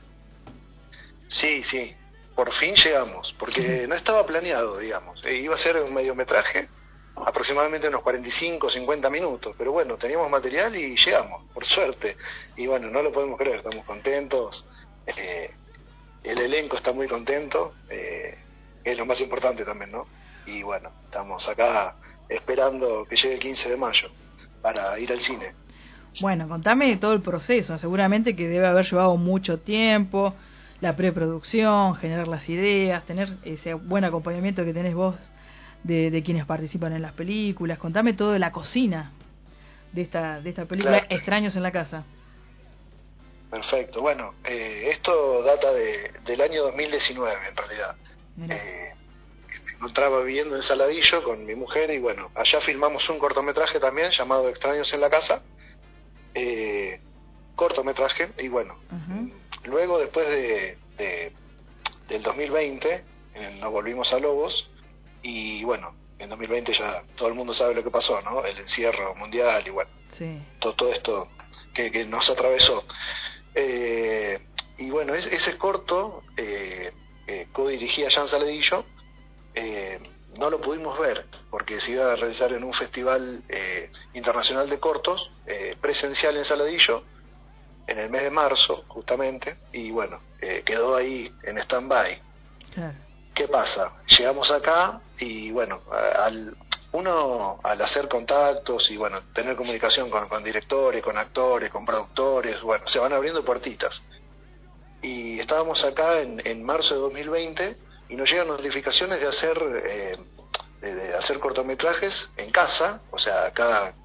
Sí, por fin llegamos, porque no estaba planeado, digamos. Iba a ser un mediometraje, aproximadamente unos 45, 50 minutos, pero bueno, teníamos material y llegamos, por suerte. Y bueno, no lo podemos creer, estamos contentos. El elenco está muy contento, es lo más importante también, ¿no? Y bueno, estamos acá esperando que llegue el 15 de mayo para ir al cine. Bueno, contame todo el proceso, seguramente que debe haber llevado mucho tiempo, la preproducción, generar las ideas, tener ese buen acompañamiento que tenés vos de quienes participan en las películas. Contame todo de la cocina de esta película, claro. Extraños en la Casa. Perfecto, bueno, esto data del año 2019 en realidad. Me encontraba viviendo en Saladillo con mi mujer y bueno, allá filmamos un cortometraje también llamado Extraños en la Casa, cortometraje, y bueno, luego después del 2020 nos volvimos a Lobos y bueno, en 2020 ya todo el mundo sabe lo que pasó, ¿no? El encierro mundial y bueno, todo esto que nos atravesó. Y bueno, ese corto co-dirigía Jan Saladillo, no lo pudimos ver porque se iba a realizar en un festival internacional de cortos presencial en Saladillo en el mes de marzo justamente, y bueno, quedó ahí en stand-by. Claro. ¿Qué pasa? Llegamos acá y bueno, uno al hacer contactos y bueno, tener comunicación con directores, con actores, con productores, bueno, se van abriendo puertitas. Y estábamos acá en marzo de 2020 y nos llegan notificaciones de hacer cortometrajes en casa, o sea, cada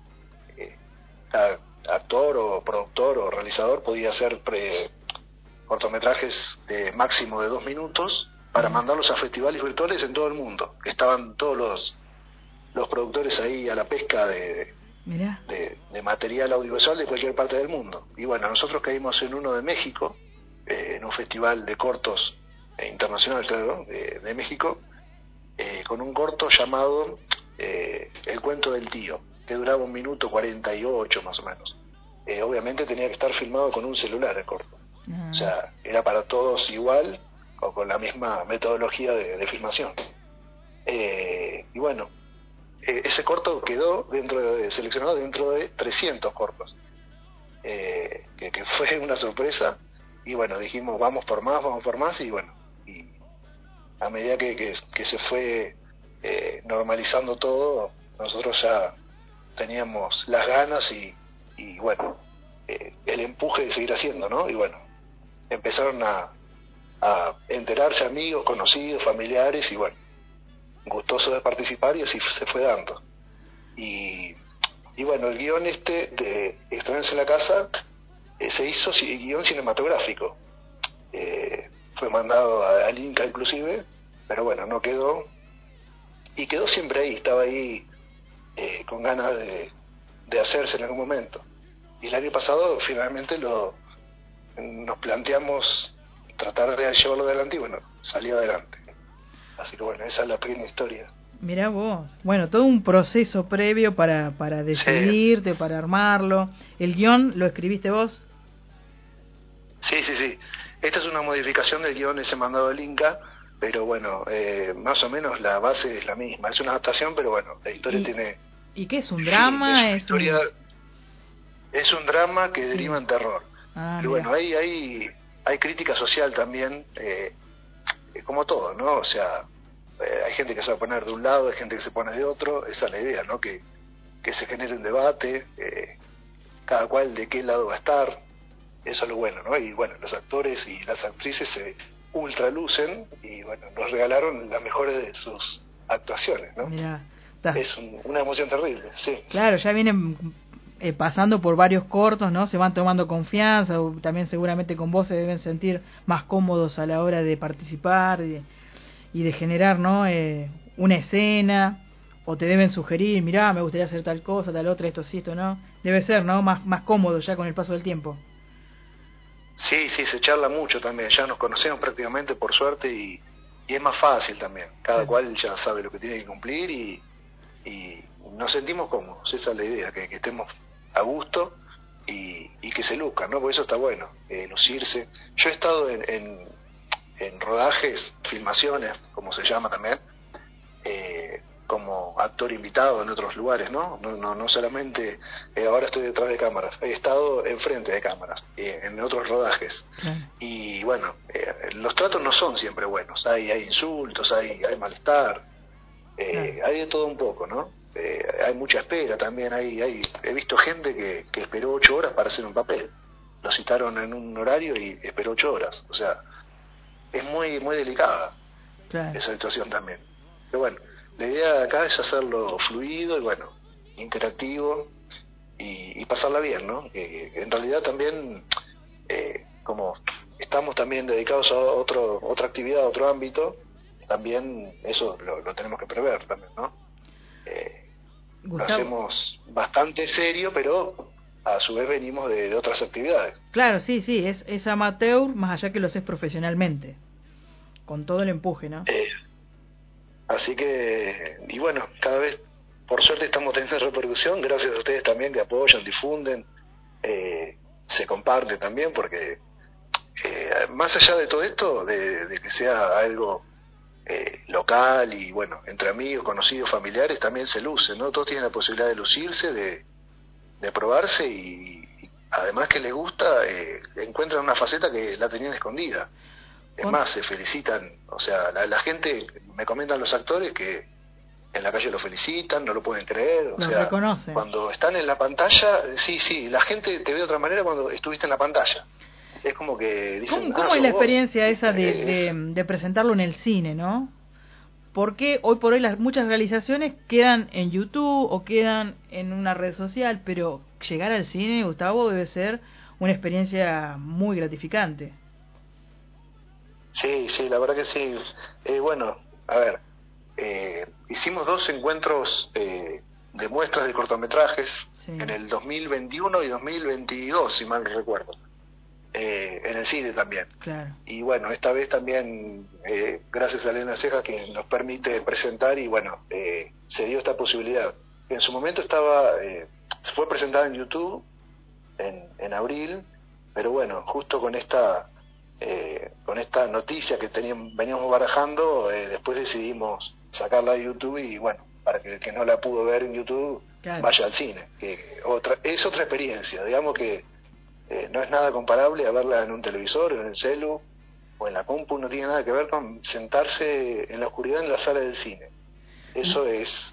actor o productor o realizador podía hacer cortometrajes de máximo de 2 minutos para mandarlos a festivales virtuales en todo el mundo. Estaban todos los productores ahí a la pesca de material audiovisual de cualquier parte del mundo. Y bueno, nosotros caímos en uno de México, en un festival de cortos internacional, claro, de México, con un corto llamado El cuento del tío, que duraba 1 minuto 48 más o menos. Obviamente tenía que estar filmado con un celular el corto. O sea, era para todos igual o con la misma metodología de filmación. Y bueno, ese corto quedó seleccionado dentro de 300 cortos, que fue una sorpresa. Y bueno, dijimos vamos por más, y bueno, y a medida que se fue normalizando todo, nosotros ya teníamos las ganas y bueno, el empuje de seguir haciendo, ¿no? Y bueno, empezaron a enterarse amigos, conocidos, familiares, y bueno, gustosos de participar, y así se fue dando. Y bueno, el guión de Extraños en la Casa se hizo guión cinematográfico. Fue mandado al Inca inclusive, pero bueno, no quedó. Y quedó siempre ahí, estaba ahí con ganas de hacerse en algún momento. Y el año pasado finalmente nos planteamos tratar de llevarlo adelante y bueno, salió adelante. Así que bueno, esa es la pequeña historia. Mirá vos, bueno, todo un proceso previo para decidirte, para armarlo. ¿El guión lo escribiste vos? Sí. Esta es una modificación del guión ese mandado del Inca, pero bueno, más o menos la base es la misma. Es una adaptación, pero bueno, la historia tiene... ¿Y qué es un drama? Es un drama que deriva en terror. Pero bueno, hay crítica social también, como todo, ¿no? O sea, hay gente que se va a poner de un lado, hay gente que se pone de otro. Esa es la idea, ¿no? Que se genere un debate, cada cual de qué lado va a estar. Eso es lo bueno, ¿no? Y bueno, los actores y las actrices se ultralucen y bueno, nos regalaron las mejores de sus actuaciones, ¿no? Mirá, es una emoción terrible, sí. Claro, ya vienen pasando por varios cortos, ¿no? Se van tomando confianza, también seguramente con vos se deben sentir más cómodos a la hora de participar y de generar, ¿no? Una escena, o te deben sugerir, mirá, me gustaría hacer tal cosa, tal otra, esto sí, esto no. Debe ser, ¿no? Más cómodo ya con el paso del tiempo. Sí, se charla mucho también, ya nos conocemos prácticamente por suerte y es más fácil también. Cada cual ya sabe lo que tiene que cumplir y nos sentimos cómodos. Esa es la idea, que estemos a gusto y que se luzcan, ¿no? Porque eso está bueno, lucirse. Yo he estado en rodajes, filmaciones, como se llama también, como actor invitado en otros lugares, ¿no? No solamente ahora estoy detrás de cámaras, he estado enfrente de cámaras, en otros rodajes. Y bueno, los tratos no son siempre buenos, hay insultos, hay malestar, hay de todo un poco, ¿no? Hay mucha espera también, he visto gente que esperó 8 horas para hacer un papel, lo citaron en un horario y esperó 8 horas, o sea, es muy delicada esa situación también. Pero bueno, la idea de acá es hacerlo fluido y bueno, interactivo y pasarla bien, ¿no? En realidad también, como estamos también dedicados a otra actividad, a otro ámbito, también eso lo tenemos que prever también, ¿no? Lo hacemos bastante serio, pero a su vez venimos de otras actividades. Claro, sí, es amateur, más allá que lo haces profesionalmente, con todo el empuje, ¿no? Así que, y bueno, cada vez, por suerte, estamos teniendo repercusión, gracias a ustedes también que apoyan, difunden, se comparte también, porque más allá de todo esto, de que sea algo local y bueno, entre amigos, conocidos, familiares, también se luce, ¿no? Todos tienen la posibilidad de lucirse, de probarse y además que les gusta, encuentran una faceta que la tenían escondida. Es más, se felicitan, o sea, la gente, me comentan los actores que en la calle lo felicitan, no lo pueden creer. Lo reconocen. Cuando están en la pantalla, sí, la gente te ve de otra manera cuando estuviste en la pantalla. Es como que dicen... ¿Cómo es la experiencia esa de presentarlo en el cine, no? Porque hoy por hoy muchas realizaciones quedan en YouTube o quedan en una red social, pero llegar al cine, Gustavo, debe ser una experiencia muy gratificante. Sí, la verdad que sí. Bueno, a ver, hicimos 2 encuentros de muestras de cortometrajes en el 2021 y 2022, si mal no recuerdo. En el cine también. Claro. Y bueno, esta vez también, gracias a Elena Ceja, que nos permite presentar, y bueno, se dio esta posibilidad. En su momento se fue presentada en YouTube en abril, pero bueno, justo con esta noticia que veníamos barajando, después decidimos sacarla de YouTube, y bueno, para que el que no la pudo ver en YouTube, claro, vaya al cine. Es otra experiencia, digamos que no es nada comparable a verla en un televisor, en el celu o en la compu, no tiene nada que ver con sentarse en la oscuridad en la sala del cine. Eso es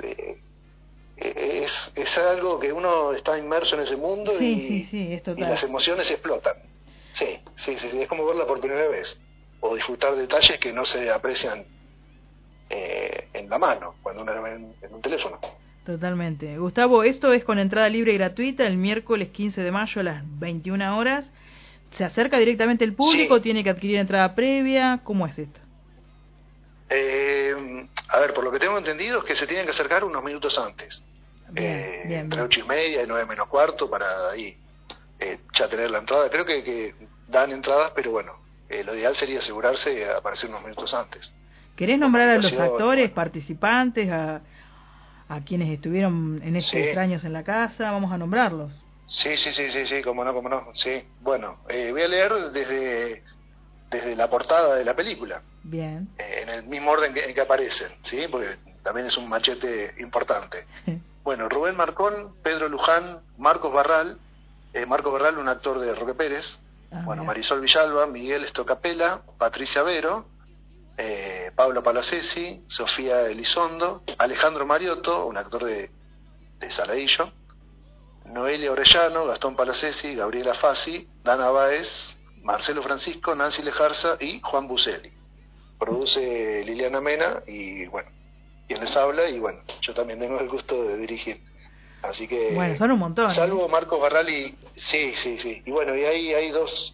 algo que uno está inmerso en ese mundo, sí, es y total. las emociones explotan. Sí, es como verla por primera vez, o disfrutar detalles que no se aprecian en la mano cuando uno la ve en un teléfono. Totalmente. Gustavo, esto es con entrada libre y gratuita el miércoles 15 de mayo a las 21 horas. ¿Se acerca directamente el público? Sí. ¿Tiene que adquirir entrada previa? ¿Cómo es esto? A ver, por lo que tengo entendido es que se tienen que acercar unos minutos antes. Bien, entre 8:30 y 9:15 para ahí ya tener la entrada. Creo que dan entradas, pero bueno, lo ideal sería asegurarse de aparecer unos minutos antes. ¿Querés nombrar a los actores, participantes, a quienes estuvieron en estos extraños en la casa? Vamos a nombrarlos. Sí, cómo no. Sí, bueno, voy a leer desde la portada de la película. Bien. En el mismo orden en que aparecen, ¿sí? Porque también es un machete importante. Bueno, Rubén Marcón, Pedro Luján, Marcos Barral, un actor de Roque Pérez, Marisol Villalba, Miguel Estocapela, Patricia Vero, Pablo Palacesi, Sofía Elizondo, Alejandro Mariotto, un actor de Saladillo, Noelia Orellano, Gastón Palacesi, Gabriela Fassi, Dana Báez, Marcelo Francisco, Nancy Lejarza y Juan Buselli. Produce Liliana Mena y bueno, quien les habla, y bueno, yo también tengo el gusto de dirigir. Así que... Bueno, son un montón. Salvo Marcos Barral y... Sí. Y bueno, y ahí hay dos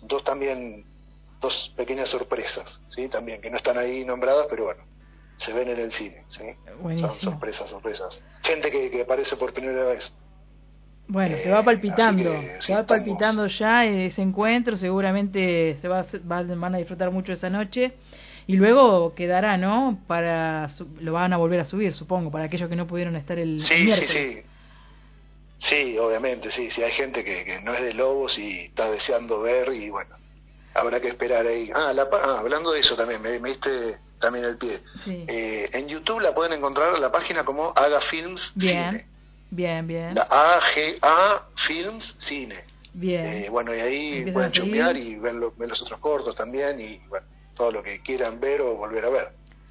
pequeñas sorpresas, ¿sí? También, que no están ahí nombradas, pero bueno, se ven en el cine, ¿sí? Son sorpresas. Gente que aparece por primera vez. Bueno, se va palpitando, ya ese encuentro, seguramente van a disfrutar mucho esa noche, y luego quedará, ¿no? Lo van a volver a subir, supongo, para aquellos que no pudieron estar el miércoles. Sí, obviamente, sí, hay gente que no es de Lobos y está deseando ver, y bueno, habrá que esperar ahí. Hablando de eso también, me diste también el pie. Sí. En YouTube la pueden encontrar la página como Haga Films Cine. Bien. La AGA Films Cine. Bien. Bueno, y ahí pueden chusmear y ven los otros cortos también, y bueno, todo lo que quieran ver o volver a ver.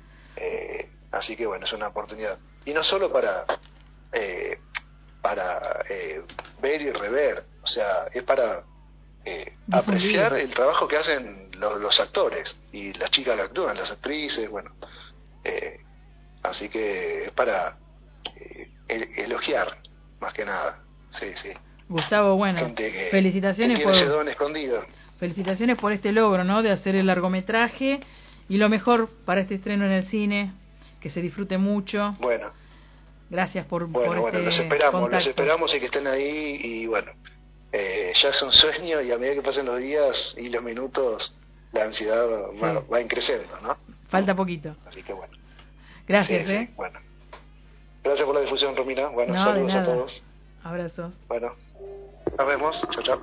Así que bueno, es una oportunidad. Y no solo para ver y rever, o sea, es para apreciar el trabajo que hacen los actores y las chicas que actúan, las actrices, bueno. Así que es para elogiar, más que nada. Sí. Gustavo, bueno, felicitaciones que tiene ese don escondido. Felicitaciones por este logro, ¿no? De hacer el largometraje, y lo mejor para este estreno en el cine, que se disfrute mucho. Bueno. Gracias por los esperamos y que estén ahí, y bueno, ya es un sueño, y a medida que pasen los días y los minutos, la ansiedad va increciendo, ¿no? Falta poquito. Así que bueno. Gracias, Sí, bueno. Gracias por la difusión, Romina. Bueno, saludos a todos. Abrazos. Bueno, nos vemos. Chao.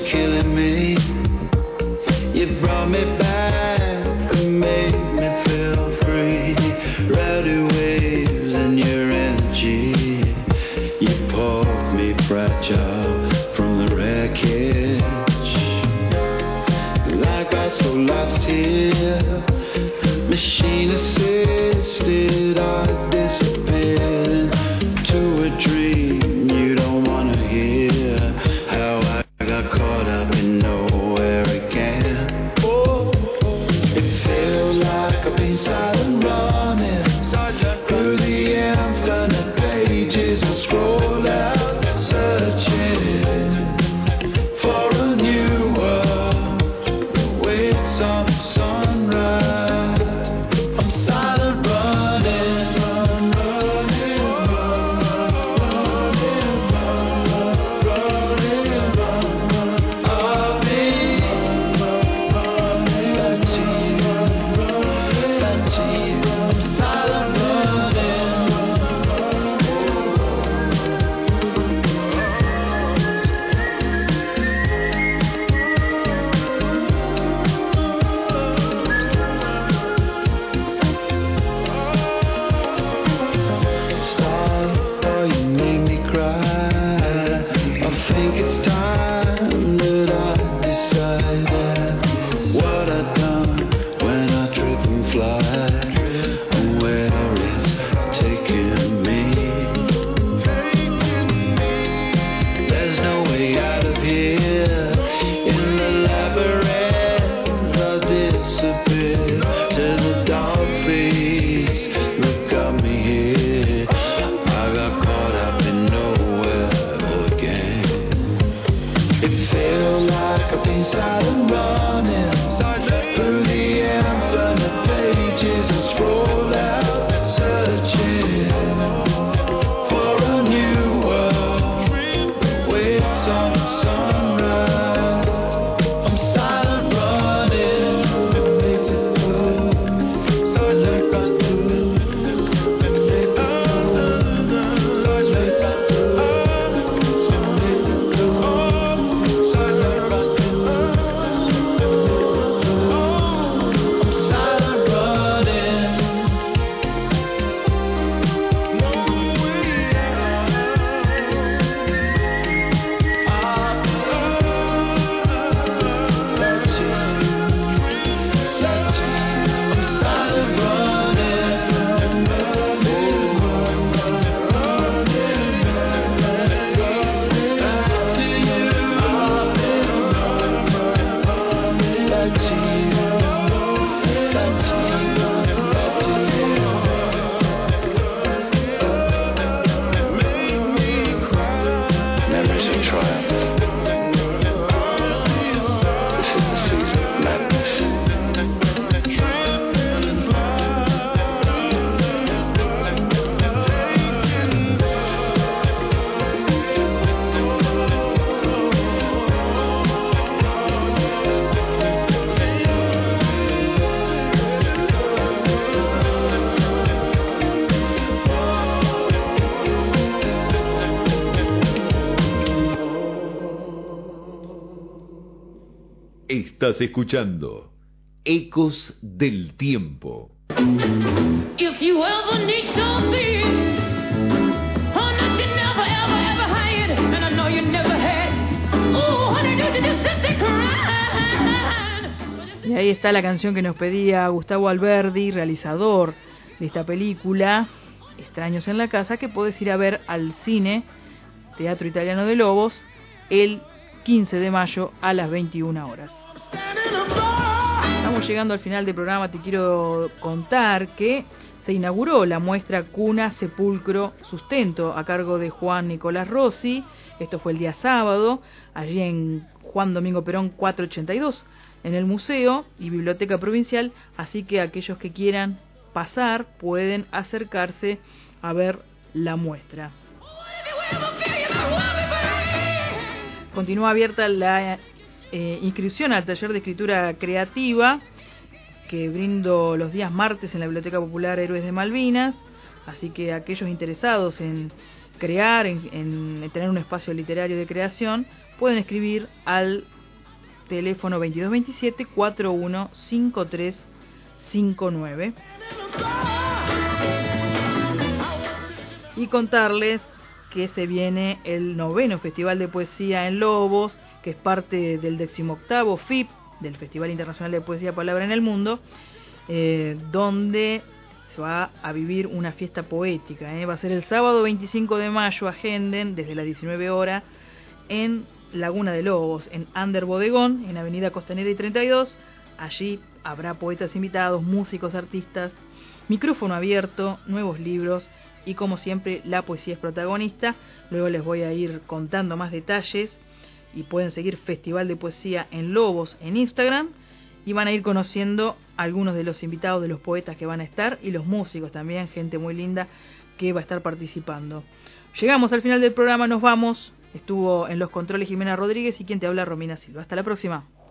you're killing me. You brought me back and made me feel free. Rowdy waves in your energy. You pulled me fragile from the wreckage. I got so lost here, machine assisted, I disappeared into a dream you don't wanna hear. How I got caught up in nowhere again. Oh, it feels like I've been silent running through the infinite pages I scroll out, searching for a new world with some sunrise. I'm silent running, running, I've been back to you, back to you. I'm silent running. Stop or you make me cry. I think it's time that I decided what I've done when I trip and fly, and where it's taking me. There's no way out of here. In the labyrinth I'll disappear to the dark place that got me here. I got caught up in nowhere again. It feels like I've been silent running through the infinite pages I scroll out, searching for a new world with some sunrise. I'm silent running, silent running, I'm silent running. Back to you, back to you. I'm silent running. Back to you, back to you, back to you, back to you. Memories of triumph. This is the season of madness. Estás escuchando Ecos del Tiempo. If you ever need something, honey, you never, ever, ever had, and I know you never had. Ooh, honey, you just sit there crying. Y ahí está la canción que nos pedía Gustavo Alberdi, realizador de esta película, Extraños en la Casa, que podés ir a ver al cine Teatro Italiano de Lobos el 15 de mayo a las 21 horas. Estamos llegando al final del programa. Te quiero contar que se inauguró la muestra Cuna, Sepulcro, Sustento a cargo de Juan Nicolás Rossi. Esto fue el día sábado, allí en Juan Domingo Perón 482, en el Museo y Biblioteca Provincial, así que aquellos que quieran pasar pueden acercarse a ver la muestra. Continúa abierta la inscripción al taller de escritura creativa que brindo los días martes en la Biblioteca Popular Héroes de Malvinas, así que aquellos interesados en crear, en tener un espacio literario de creación, pueden escribir al teléfono 2227-415359. Y contarles que se viene el 9º Festival de Poesía en Lobos, que es parte del 18º FIP, del Festival Internacional de Poesía Palabra en el Mundo, donde se va a vivir una fiesta poética. Va a ser el sábado 25 de mayo, agenden desde las 19 horas en Laguna de Lobos, en Ander Bodegón, en Avenida Costanera y 32. Allí habrá poetas invitados, músicos, artistas, micrófono abierto, nuevos libros y, como siempre, la poesía es protagonista. Luego les voy a ir contando más detalles y pueden seguir Festival de Poesía en Lobos en Instagram y van a ir conociendo algunos de los invitados, de los poetas que van a estar y los músicos también, gente muy linda que va a estar participando. Llegamos al final del programa, nos vamos. Estuvo en los controles Jimena Rodríguez y quien te habla, Romina Silva. Hasta la próxima.